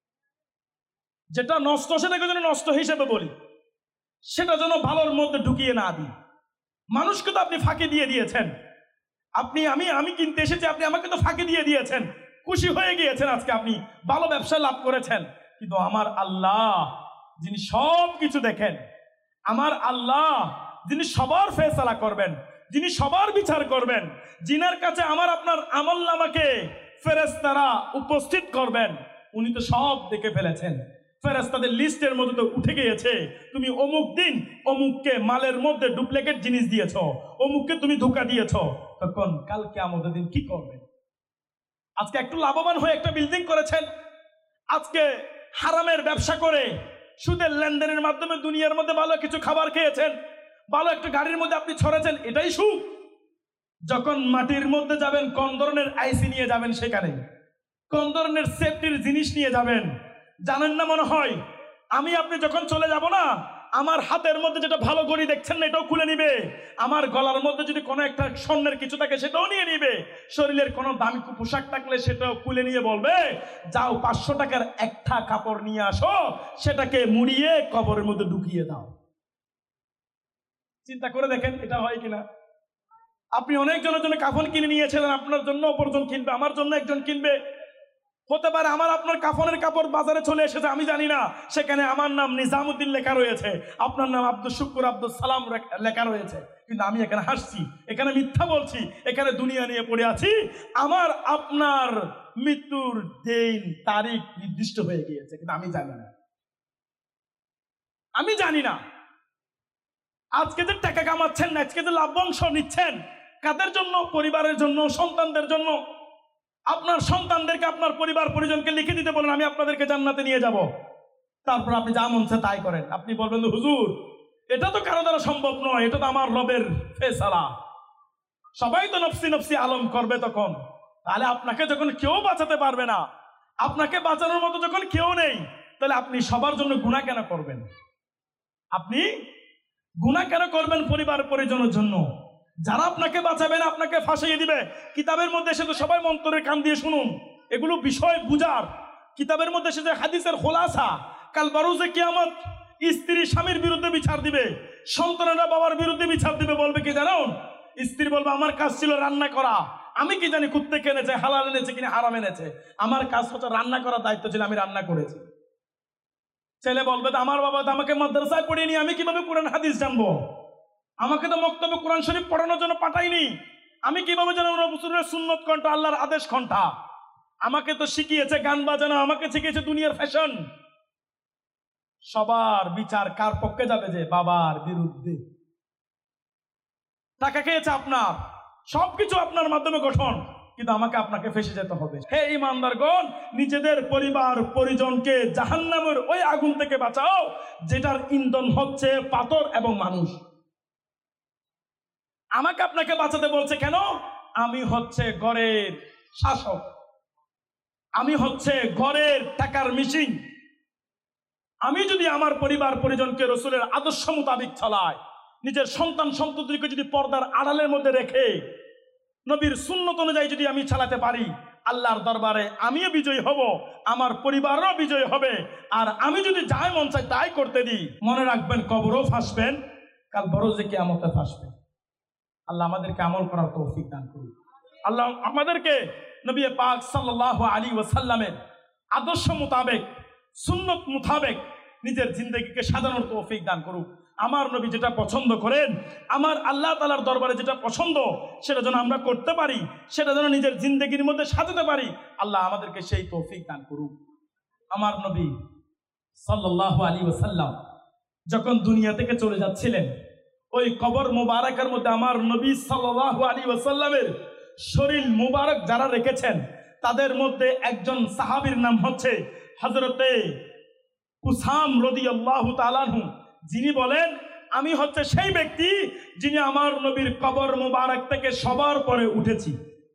যেটা নষ্ট সেটাকে যেন নষ্ট হিসেবে বলি, সেটা যেন ভালোর মধ্যে ঢুকিয়ে না দিই। মানুষকে তো আপনি ফাঁকি দিয়ে দিয়েছেন, আপনি আমি আমি কিনতে এসেছি, আপনি আমাকে তো ফাঁকি দিয়ে দিয়েছেন, খুশি হয়ে গিয়েছেন, আজকে আপনি ভালো ব্যবসা লাভ করেছেন। কিন্তু আমার আল্লাহ যিনি সব কিছু দেখেন, আমার আল্লাহ যিনি সবার ফয়সালা করবেন, যিনি সবার বিচার করবেন, যিনার কাছে আমার আপনার আমলনামাকে ফেরেশতারা উপস্থিত করবেন, উনি তো সব দেখে ফেলেছেন। ফেরেশতাদের লিস্টের মধ্যে তো উঠে গিয়েছে, তুমি অমুক দিন অমুককে মালের মধ্যে ডুপ্লিকেট জিনিস দিয়েছ, অমুককে তুমি ধোঁকা দিয়েছ, তখন কালকে আমাদের দিন কি করবেন? আজকে একটু লাভবান হয়ে একটা বিল্ডিং করেছেন, আজকে হারামের ব্যবসা করে সুদের লেনদেনের মাধ্যমে দুনিয়ার মধ্যে ভালো কিছু খাবার খেয়েছেন, ভালো একটা গাড়ির মধ্যে আপনি ছড়েছেন, এটাই সুখ। যখন মাটির মধ্যে যাবেন কোন ধরনের আইসি নিয়ে যাবেন, সেখানে কোন ধরনের সেফটির জিনিস নিয়ে যাবেন জানেন না মনে হয়। আমি আপনি যখন চলে যাব না, আমার হাতের মধ্যে যেটা ভালো ঘড়ি দেখছেন না এটাও খুলে নিবে, আমার গলার মধ্যে যদি কোনো একটা স্বর্ণের কিছু থাকে সেটাও নিয়ে নিবে, শরীরের কোনো দামি পোশাক থাকলে সেটাও খুলে নিয়ে বলবে যাও পাঁচশো টাকার একটা কাপড় নিয়ে আসো, সেটাকে মুড়িয়ে কবরের মধ্যে ঢুকিয়ে দাও। চিন্তা করে দেখেন এটা হয় কিনা। আপনি অনেকজনের জন্য কাফন কিনে নিয়েছিলেন, আপনার জন্য অপরজন কিনবে, আমার জন্য একজন কিনবে, হতে পারে আমার আপনার কাফনের কাপড় বাজারে চলে এসেছে, আমি জানি না, সেখানে আমার নাম নিজামুদ্দিন লেখা রয়েছে, আপনার নাম আব্দুল শুকুর আব্দুল সালাম লেখা রয়েছে, কিন্তু আমি এখানে হাসছি, এখানে মিথ্যা বলছি, এখানে দুনিয়া নিয়ে পড়ে আছি। আমার আপনার মৃত্যুর দিন তারিখ নির্দিষ্ট হয়ে গিয়েছে, কিন্তু আমি জানি না, আমি জানি না। আজকে যে টাকা কামাচ্ছেন, আজকে যে লাভ্যাংশ নিচ্ছেন, কাদের জন্য? পরিবারের জন্য, সন্তানদের জন্য। আপনার সন্তানদেরকে আপনার পরিবার পরিজনকে লিখে দিতে বলেন আমি আপনাদেরকে জান্নাতে নিয়ে যাব, তারপর আপনি যা মন চায় তাই করেন। আপনি বলবেন হুজুর এটা তো কারো দ্বারা সম্ভব নয়, এটা তো আমার রবের ফয়সালা, সবাই তো নফসি নফসি আলম করবে তখন। তাহলে আপনাকে যখন কেউ বাঁচাতে পারবে না, আপনাকে বাঁচানোর মতো যখন কেউ নেই, তাহলে আপনি সবার জন্য গুনাহ কেন করবেন? আপনি গুনাহ কেন করবেন পরিবার পরিজনের জন্য? যারা আপনাকে বাঁচাবে না, আপনাকে ফাঁসিয়ে দিবে। কিতাবের মধ্যে এসে তো সবাই মন্তরের কান দিয়ে শুনুন, এগুলো বিষয় বুঝার। কিতাবের মধ্যে এসে যে হাদিসের খোলাসা, কাল বারুজে কিয়ামত স্ত্রী স্বামীর বিরুদ্ধে বিচার দিবে, সন্তানেরা বাবার বিরুদ্ধে বিচার দিবে। বলবে কি জানুন? স্ত্রী বলবে আমার কাজ ছিল রান্না করা, আমি কি জানি কুত্তে এনেছে, হালাল এনেছে কিনা হারাম এনেছে, আমার কাজ হচ্ছে রান্না করার দায়িত্ব ছিল, আমি রান্না করেছি। ছেলে বলবে আমার বাবা তো আমাকে মাদ্রাসায় পড়িয়ে, আমি কিভাবে কোরআন হাদিস জানবো? আমাকে তো মক্তবে কোরআন শরীফ পড়ানোর জন্য পাঠাইনি, আমি কিভাবে জানবো রাসূলের সুন্নত কোনটা, আল্লাহর আদেশ কোনটা? আমাকে তো শিখিয়েছে গান বাজানো, আমাকে শিখিয়েছে দুনিয়ার ফ্যাশন। সবার বিচার কার পক্ষে যাবে? যে বাবার বিরুদ্ধে। টাকা খেয়েছে আপনার, সবকিছু আপনার মাধ্যমে গঠন, কিন্তু আমাকে আপনাকে ফেঁসে যেতে হবে। হে ইমানদারগণ, নিজেদের পরিবার পরিজনকে জাহান্নামের ওই আগুন থেকে বাঁচাও যেটার ইন্ধন হচ্ছে পাথর এবং মানুষ। আমাকে আপনাকে বাঁচাতে বলছে কেন? আমি হচ্ছে ঘরের শাসক, আমি হচ্ছে ঘরের টাকার মেশিন। আমি যদি আমার পরিবার পরিজনকে রসুলের আদর্শ মোতাবিক চালাই, নিজের সন্তান সন্ততিকে যদি পর্দার আড়ালের মধ্যে রেখে নবীর সুন্নত অনুযায়ী যদি আমি চালাতে পারি, আল্লাহর দরবারে আমিও বিজয়ী হব, আমার পরিবারও বিজয়ী হবে। আর আমি যদি যাই মন চাই তাই করতে দিই, মনে রাখবেন কবরও ফাঁসবেন, কাল বরজে কিয়ামতে ফাঁসবেন। আল্লাহ আমাদেরকে আমল করার তৌফিক দান করুন। আল্লাহ আমাদেরকে নবী পাক সাল্লাল্লাহু আলাইহি ওয়াসাল্লামের আদর্শ মোতাবেক, সুন্নত মোতাবেক নিজের জিন্দগিকে সাজানোর তৌফিক দান করুক। আমার নবী যেটা পছন্দ করেন, আমার আল্লাহ তাআলার দরবারে যেটা পছন্দ, সেটা যেন আমরা করতে পারি, সেটা যেন নিজের জিন্দগির মধ্যে সাজাতে পারি, আল্লাহ আমাদেরকে সেই তৌফিক দান করুক। আমার নবী সাল্লাল্লাহু আলাইহি ওয়াসাল্লাম যখন দুনিয়া থেকে চলে যাচ্ছিলেন, ওই কবর মুবারকের মধ্যে আমার নবী সাল্লাল্লাহু আলাইহি ওয়াসাল্লামের শরীর মুবারক যারা রেখেছেন, তাদের মধ্যে একজন সাহাবীর নাম হচ্ছে হযরতে কুসাম রাদিয়াল্লাহু তাআলা আনহু, যিনি বলেন, আমি হচ্ছে সেই ব্যক্তি যিনি আমার নবীর কবর মুবারক থেকে সবার পরে উঠেছি।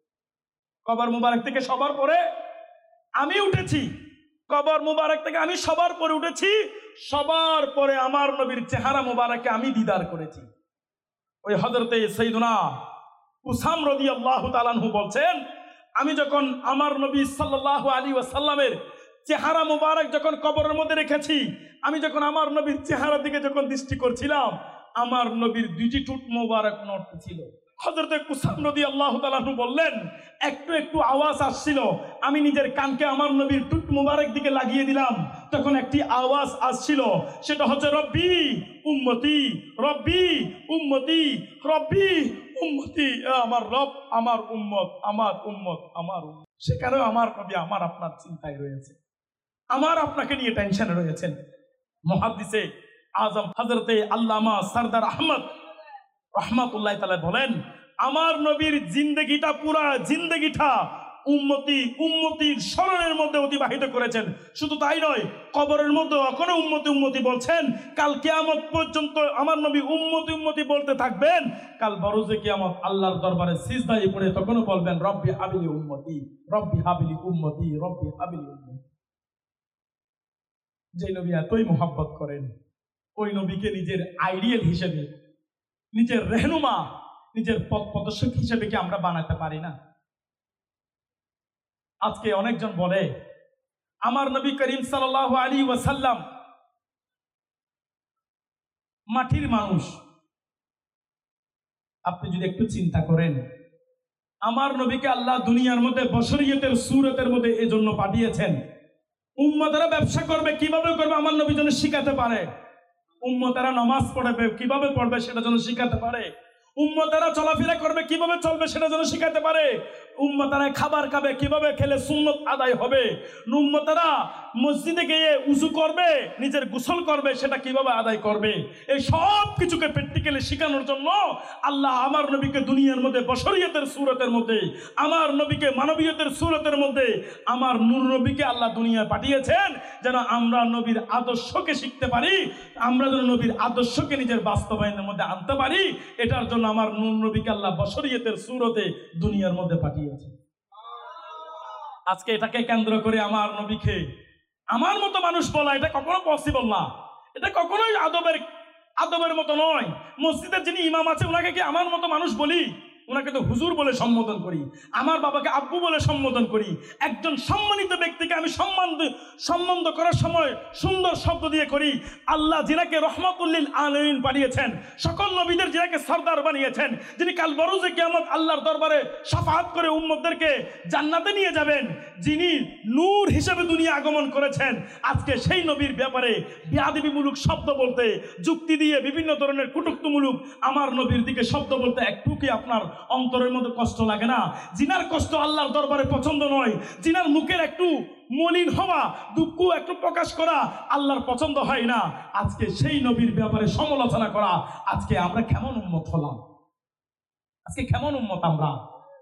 কবর মুবারক থেকে সবার পরে আমি উঠেছি, কবর মুবারক থেকে আমি সবার পরে উঠেছি, সবার পরে আমার নবীর চেহারা মুবারককে আমি দিদার করেছি। ওই হযরতে সাইয়্যিদুনা কুসাম রাদিয়াল্লাহু তাআলা আনহু বলছেন, আমি যখন আমার নবী সাল্লাল্লাহু আলাইহি ওয়াসাল্লামের চেহারা মুবারক যখন কবরের মধ্যে রেখেছি, আমি যখন আমার নবীর চেহারার দিকে যখন দৃষ্টি করছিলাম, আমার নবীর দুইটি ঠোঁট মুবারক নড়তেছিল। হযরতে কুসাম রাদিয়াল্লাহু তাআলা আনহু বললেন, একটু একটু আওয়াজ আসছিল, আমি নিজের কানকে আমার নবীর ঠোঁট মুবারক দিকে লাগিয়ে দিলাম, তখন একটি আওয়াজ আসছিল, সেটা হচ্ছে রব্বি উম্মতি, রব্বি উম্মতি, রব্বি উম্মতি, আমার রব, আমার উম্মত, আমার উম্মত, আমার উম্মত। সেখানেও আমার নবী আমার আপনার চিন্তায় রয়েছে, আমার আপনাকে নিয়ে টেনশনে রয়েছেন। মুহাদ্দিসে আজম হযরতে আল্লামা সরদার আহমদ রাহমাতুল্লাহ তাআলা বলেন, আমার নবীর জিন্দেগিটা, পুরা জিন্দেগিটা উম্মতি উম্মতির স্মরণের মধ্যে অতিবাহিত করেছেন। শুধু তাই নয়, কবরের মধ্যে এখনো উম্মতি উম্মতি বলছেন। কাল কিয়ামত পর্যন্ত আমার নবী উম্মতি উম্মতি বলতে থাকবেন। কাল বরজে কিয়ামত আল্লাহর দরবারে সিজদায় পড়ে তখনও বলবেন, রব্বি হাবিলি উম্মতি, রব্বি হাবিলি উম্মতি, রব্বি হাবিলি উম্মতি। যে নবী এতই মোহাব্বত করেন, ওই নবীকে নিজের আইডিয়াল হিসেবে, নিজের রেহনুমা, নিজের পথ প্রদর্শক হিসেবে কি আমরা বানাতে পারি না? আজকে অনেকজন বলে আমার নবী করিম সাল্লাল্লাহু আলাইহি ওয়াসাল্লাম মাটির মানুষ। আপনি যদি একটু চিন্তা করেন, আমার নবীকে আল্লাহ দুনিয়ার মধ্যে বশরিয়তের সূরতের মধ্যে এজন্য পাঠিয়েছেন, উম্মতেরা ব্যবসা করবে কিভাবে করবে আমার নবী যেন শিখাতে পারে, উম্মতেরা নামাজ পড়বে কিভাবে পড়বে সেটা যেন শিখাতে পারে, উম্মতেরা চলাফেরা করবে কিভাবে চলবে সেটা যেন শিখাতে পারে, উম্মতেরা খাবার খাবে কিভাবে খেলে সুন্নত আদায় হবে, উম্মতেরা মসজিদে গিয়ে উযু করবে, নিজের গোসল করবে সেটা কিভাবে আদায় করবে, এই সব কিছুকে প্র্যাকটিক্যালি শেখানোর জন্য আল্লাহ আমার নবীকে দুনিয়ার মধ্যে বশরিয়তের সূরতের মধ্যে, আমার নবীকে মানবীয়তের সূরতের মধ্যে, আমার নূর নবীকে আল্লাহ দুনিয়ায় পাঠিয়েছেন যেন আমরা নবীর আদর্শকে শিখতে পারি, আমরা যেন নবীর আদর্শকে নিজের বাস্তবায়নের মধ্যে আনতে পারি। এটার জন্য আমার নূর নবীকে আল্লাহ বশরিয়তের সূরতে দুনিয়ার মধ্যে পাঠিয়েছে। আজকে এটাকে কেন্দ্র করে আমার নবীকে আমার মতো মানুষ বলা, এটা কখনো পসিবল না, এটা কখনোই আদবের আদবের মতো নয়। মসজিদের যিনি ইমাম আছে ওনাকে কি আমার মতো মানুষ বলি? ওনাকে তো হুজুর বলে সম্বোধন করি, আমার বাবাকে আব্বু বলে সম্বোধন করি। একজন সম্মানিত ব্যক্তিকে আমি সম্মান সম্বন্ধ করার সময় সুন্দর শব্দ দিয়ে করি। আল্লাহ যিনাকে রহমাতুল্লিল আলামিন বানিয়েছেন, সকল নবীদের যিনাকে সরদার বানিয়েছেন, যিনি কাল বরজে কিয়ামত আল্লাহর দরবারে শাফাআত করে উম্মতদেরকে জান্নাতে নিয়ে যাবেন, যিনি নূর হিসেবে দুনিয়া আগমন করেছেন, আজকে সেই নবীর ব্যাপারে বেয়াদবিমূলক শব্দ বলতে, যুক্তি দিয়ে বিভিন্ন ধরনের কটূক্তিমূলক আমার নবীর দিকে শব্দ বলতে একটু কি আপনার অন্তরের মধ্যে কষ্ট লাগে না? জিনার কষ্ট আল্লাহর দরবারে পছন্দ নয়, জিনার মুখের একটু মলিন হওয়া, দুঃখ একটু প্রকাশ করা আল্লাহর পছন্দ হয় না। আজকে সেই নবীর ব্যাপারে সমালোচনা করা, আজকে আমরা কেমন উম্মত হলাম? আজকে কেমন উম্মত আমরা?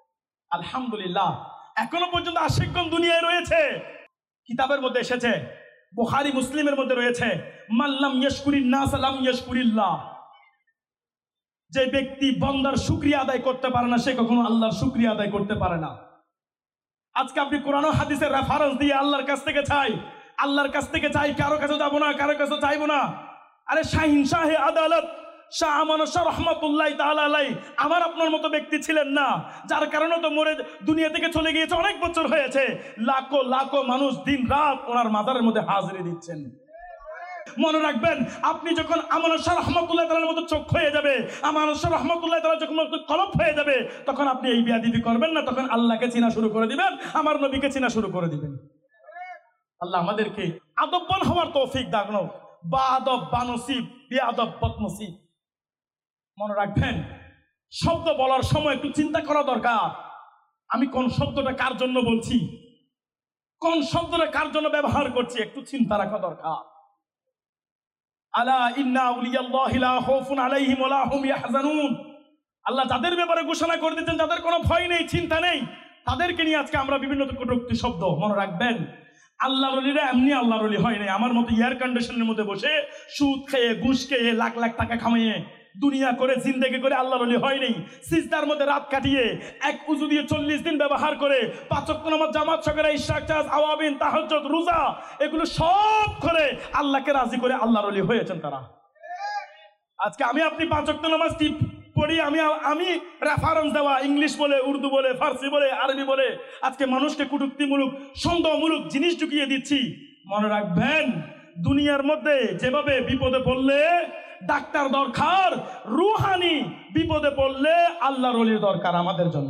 আলহামদুলিল্লাহ এখনো পর্যন্ত আশিকগণ দুনিয়ায় রয়েছে। কিতাবের মধ্যে এসেছে, বুখারী মুসলিমের মধ্যে রয়েছে, মাল্লাম ইয়াশকুরিন নাস লাম ইয়াশকুরিল্লাহ। যে ব্যক্তি বান্দার শুকরিয়া আদায় করতে পারে না, সে কখনো আল্লাহর শুকরিয়া আদায় করতে পারে না। আজকে আপনি কোরআন ও হাদিসের রেফারেন্স দিয়ে আল্লাহর কাছ থেকে চাই, আল্লাহর কাছ থেকে চাই, কারো কাছে যাবো না, কারো কাছে চাইবো না। আরে শাহিন শাহে আদালত শাহ আমান শাহ রহমাতুল্লাহ তাআলা আলাইহি আমার আপনার মতো ব্যক্তি ছিলেন না, যার কারণে তো মরে দুনিয়া থেকে চলে গিয়েছে, অনেক বছর হয়েছে। লাখো লাখো মানুষ দিন রাত ওনার মাজারের মধ্যে হাজিরি দিচ্ছেন। মনে রাখবেন, আপনি যখন আমান শাহ রহমাতুল্লাহ তাআলার মতো চোখ হয়ে যাবে, আমান শাহ রহমাতুল্লাহ তাআলা যখন কলব হয়ে যাবে, তখন আপনি এই বিয়াদবি করবেন না, তখন আল্লাহকে চিনা শুরু করে দিবেন, আমার নবীকে চিনা শুরু করে দিবেন। আল্লাহ আমাদেরকে আদববান হওয়ার তৌফিক দান করুন। বা আদব বানসিব, বেআদব বদনসিব। মনে রাখবেন, শব্দ বলার সময় একটু চিন্তা করা দরকার। আমি কোন শব্দটা কার জন্য বলছি, কোন শব্দটা কার জন্য ব্যবহার করছি, একটু চিন্তা রাখা দরকার। আলা ইন্না আউলিয়াল্লাহি লা খাউফুন আলাইহিম ওয়া লা হুম ইয়াহজানুন। আল্লাহ যাদের ব্যাপারে ঘোষণা করে দিয়েছেন, যাদের কোনো ভয় নেই, চিন্তা নেই, তাদেরকে নিয়ে আজকে আমরা বিভিন্ন কটূক্তি শব্দ। মনে রাখবেন, আল্লাহর ওলিরা এমনি আল্লাহর ওলি হয় নাই। আমার মতো এয়ার কন্ডিশনের মধ্যে বসে সুদ খেয়ে ঘুষ খেয়ে লাখ লাখ টাকা কামিয়ে দুনিয়া করে জিন্দেগি করে আল্লাহর ওলি হয় নাই। সিজদার মধ্যে রাত কাটিয়ে এক উযু দিয়ে চল্লিশ দিন ব্যবহার করে পাঁচ ওয়াক্ত নামাজ জামাত সহকারে ইশরাক চাষ আওয়াবিন তাহাজ্জুদ রোজা এগুলো সব করে আল্লাহকে রাজি করে আল্লাহর ওলি হয়েছেন তারা। আজকে আমি আপনি পাঁচ ওয়াক্ত নামাজ টিপ পড়ি, আমি আমি রেফারেন্স দেওয়া ইংলিশ বলে, উর্দু বলে, ফার্সি বলে, আরবি বলে আজকে মানুষকে কটূক্তিমূলক সন্দেহমূলক জিনিস ঢুকিয়ে দিচ্ছি। মনে রাখবেন, দুনিয়ার মধ্যে যেভাবে বিপদে পড়লে ডাক্তার দরকার, রুহানি বিপদে পড়লে আল্লাহর ওলির দরকার আমাদের জন্য।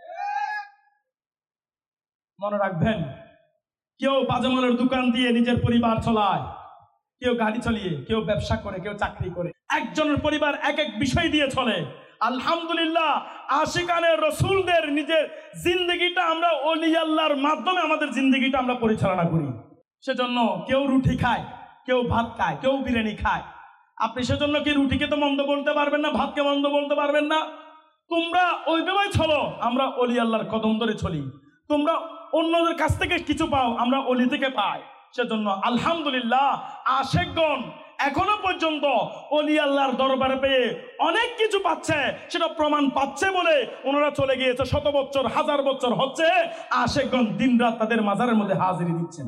মনে রাখবেন, কেউ বাজামালের দোকান দিয়ে নিজের পরিবার চলায়, কেউ গাড়ি চালিয়ে, কেউ ব্যবসা করে, কেউ চাকরি করে। একজনের পরিবার এক এক বিষয় দিয়ে চলে। আলহামদুলিল্লাহ, আশিকানে রসুলদের নিজের জিন্দগিটা আমরা ওলি আল্লাহর মাধ্যমে আমাদের জিন্দগিটা আমরা পরিচালনা করি। সেজন্য কেউ রুটি খায়, কেউ ভাত খায়, কেউ বিরিয়ানি খায়। আপনি সেজন্য কি রুটিকে তো মন্দ বলতে পারবেন না, ভাতকে মন্দ বলতে পারবেন না। তোমরা ওইভাবেই চলো, আমরা ওলি আল্লাহর কদম ধরে চলি। তোমরা অন্যদের কাছ থেকে কিছু পাও, আমরা ওলি থেকে পাই। সেজন্য আলহামদুলিল্লাহ আশিকগণ এখনো পর্যন্ত ওলি আল্লাহর দরবারে পেয়ে অনেক কিছু পাচ্ছে, সেটা প্রমাণ পাচ্ছে বলে ওনারা চলে গিয়েছে। শত বছর হাজার বছর হচ্ছে আশিকগণ দিন রাত তাদের মাজারের মধ্যে হাজিরি দিচ্ছেন।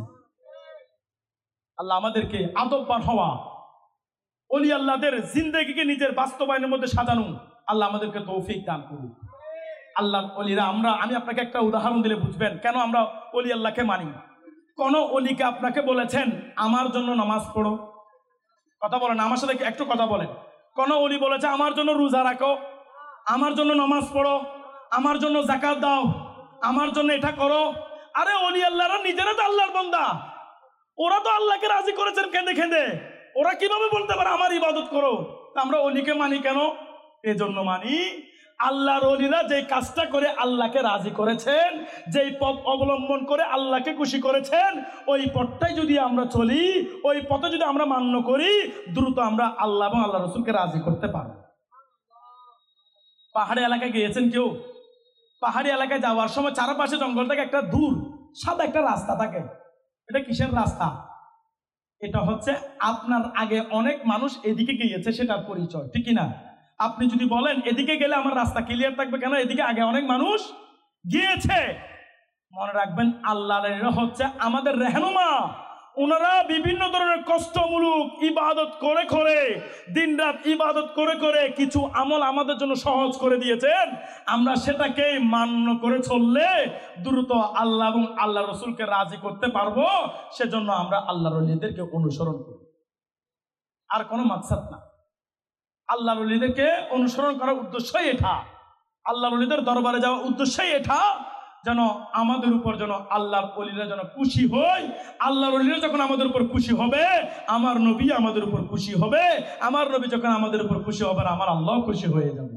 আল্লাহ আমাদেরকে আদববান হওয়া, ওলি আল্লাহদের জিন্দেগিকে নিজের বাস্তবায়নের মধ্যে সাজানো আল্লাহ আমাদেরকে তৌফিক দান করুন। আল্লাহ ওলিরা আমরা, আমি আপনাকে একটা উদাহরণ দিলে বুঝবেন কেন আমরা ওলি আল্লাহকে মানি। কোন ওলিকে আপনাকে বলেছেন আমার জন্য নামাজ পড়ো? কথা বলেন, আমার সাথে একটু কথা বলেন। কোন ওলি বলেছে আমার জন্য রোজা রাখো, আমার জন্য নামাজ পড়ো, আমার জন্য যাকাত দাও, আমার জন্য এটা করো? আরে ওলি আল্লাহরা নিজেরা তো আল্লাহর বান্দা, ওরা তো আল্লাহকে রাজি করেছেন কেঁদে কেঁদে। ওরা কিভাবে বলতে পারে আমার ইবাদত করো? আমরা ওলিকে মানি কেন? এজন্য মানি আল্লাহর ওলিরা যে কাজটা করে আল্লাহকে রাজি করেছেন, যেই পথ অবলম্বন করে আল্লাহকে খুশি করেছেন, ওই পথটাই যদি আমরা চলি, ওই পথে যদি আমরা মান্য করি, দ্রুত আমরা আল্লাহ এবং আল্লাহ রসুলকে রাজি করতে পারব। পাহাড়ি এলাকায় গিয়েছেন কেউ? পাহাড়ি এলাকায় যাওয়ার সময় চারপাশে জঙ্গল থেকে একটা দূর সাদা একটা রাস্তা থাকে। এটা কিসের রাস্তা? এটা হচ্ছে আপনার আগে অনেক মানুষ এদিকে গিয়েছে সেটার পরিচয়, ঠিক না? আপনি যদি বলেন এদিকে গেলে আমার রাস্তা ক্লিয়ার থাকবে, কেন? এদিকে আগে অনেক মানুষ গিয়েছে। মনে রাখবেন, আল্লাহর হচ্ছে আমাদের রেহনুমা। ওনারা বিভিন্ন ধরনের কষ্টমূলক ইবাদত করে করে, দিন রাত ইবাদত করে করে কিছু আমল আমাদের জন্য সহজ করে দিয়েছেন। আমরা সেটাকে মান্য করে চললে দ্রুত আল্লাহ এবং আল্লাহ রসুলকে রাজি করতে পারবো। সেজন্য আমরা আল্লাহর ওলিদেরকে অনুসরণ করি, আর কোনো মাকসাদ না। আল্লাহর ওলিদেরকে অনুসরণ করার উদ্দেশ্যই এটা, আল্লাহর ওলিদের দরবারে যাওয়ার উদ্দেশ্যই এটা, যেন আমাদের উপর যেন আল্লাহর ওলিরা যেন খুশি হয়। আল্লাহর ওলিরা যখন আমাদের উপর খুশি হবে, আমার নবী আমাদের উপর খুশি হবে। আমার নবী যখন আমাদের উপর খুশি হবে, আমার আল্লাহ খুশি হয়ে যাবে।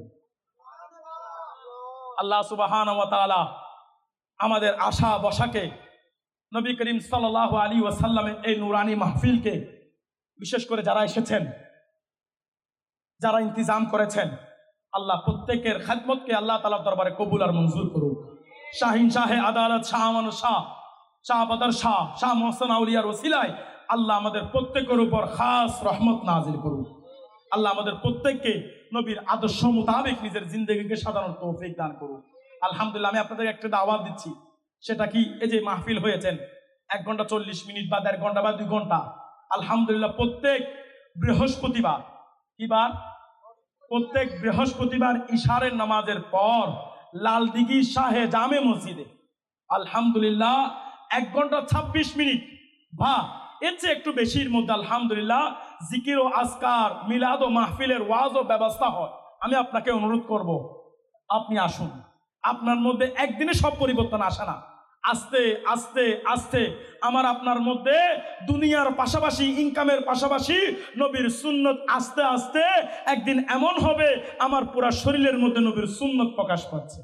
আল্লাহ সুবহানাহু ওয়া তাআলা আমাদের আশা বসাকে, নবী করিম সাল্লাল্লাহু আলাইহি ওয়াসাল্লামের এই নুরানি মাহফিলকে, বিশেষ করে যারা এসেছেন, যারা ইন্তজাম করেছেন, আল্লাহ প্রত্যেকের খেদমতকে আল্লাহ তাআলার দরবারে কবুল আর মঞ্জুর করুক। শাহিন শাহে আদালত শাহ আমানত শাহ শাহ বাদর শাহ শাহ মোহসেন আউলিয়ার ওসিলায় আল্লাহ আমাদের প্রত্যেকের উপর খাস রহমত নাজিল করুন। আল্লাহ আমাদের প্রত্যেককে নবীর আদর্শ মোতাবেক নিজের জিন্দেগিকে সাধারণ তৌফিক দান করুন। আলহামদুলিল্লাহ, আমি আপনাদের একটা দাওয়াত দিচ্ছি। সেটা কি, এই যে মাহফিল হয়েছেন এক ঘন্টা চল্লিশ মিনিট বা দেড় ঘন্টা বা দুই ঘন্টা, আলহামদুলিল্লাহ প্রত্যেক বৃহস্পতিবার, কি বার? প্রত্যেক বৃহস্পতিবার ইশারের নামাজের পর লালদিঘি শাহে জামে মসজিদে আলহামদুলিল্লাহ এক ঘন্টা ছাব্বিশ মিনিট বা এর চেয়ে একটু বেশির মধ্যে আলহামদুলিল্লাহ জিকির ও আজকার, মিলাদ ও মাহফিলের ওয়াজ ও ব্যবস্থা হয়। আমি আপনাকে অনুরোধ করব, আপনি আসুন। আপনার মধ্যে একদিনে সব পরিবর্তন আসে না, আস্তে আস্তে আস্তে আমার আপনার মধ্যে দুনিয়ার পাশাপাশি, ইনকামের পাশাপাশি নবীর সুন্নত আস্তে আস্তে একদিন এমন হবে আমার পুরা শরীরের মধ্যে নবীর সুন্নত প্রকাশ পাচ্ছে।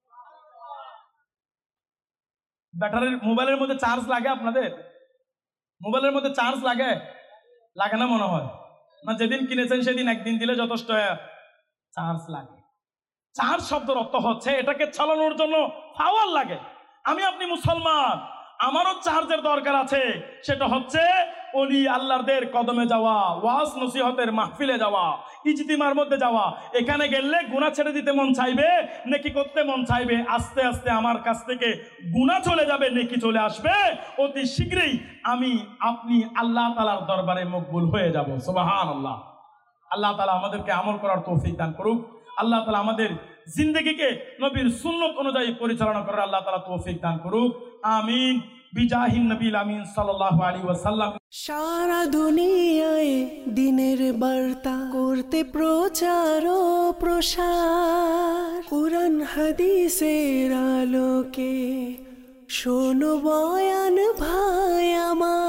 ব্যাটারির মোবাইলের মধ্যে চার্জ লাগে? আপনাদের মোবাইলের মধ্যে চার্জ লাগে? লাগে না মনে হয় না? যেদিন কিনেছেন সেদিন একদিন দিলে যথেষ্ট চার্জ লাগে। চার্জ শব্দের অর্থ হচ্ছে এটাকে চালানোর জন্য পাওয়ার লাগে। আমি আপনি মুসলমান, আমারও চার্জের দরকার আছে। সেটা হচ্ছে ওলি আল্লাহদের কদমে যাওয়া, ওয়াজ নসিহতের মাহফিলে যাওয়া, ইজতিমার মধ্যে যাওয়া। এখানে গেলে গুনাহ ছেড়ে দিতে মন চাইবে, নেকি করতে মন চাইবে। আস্তে আস্তে আমার কাছ থেকে গুনাহ চলে যাবে, নেকি চলে আসবে। অতি শীঘ্রই আমি আপনি আল্লাহ তাআলার দরবারে মকবুল হয়ে যাব। সুবহানাল্লাহ। আল্লাহ তাআলা আমাদেরকে আমল করার তৌফিক দান করুক। আল্লাহ তাআলা আমাদের জিন্দেগিকে নবীর সুন্নত অনুযায়ী পরিচালনা করার আল্লাহ তাআলা তৌফিক দান করুক। আমিন। বিজাহিন নবীল আমিন সাল্লাল্লাহু আলাইহি ওয়াসাল্লাম। সারা দুনিয়ায় দিনের বার্তা করতে প্রচার ও প্রসার, কুরআন হাদিসের আলোকে শোনো বয়ান ভাই আমার।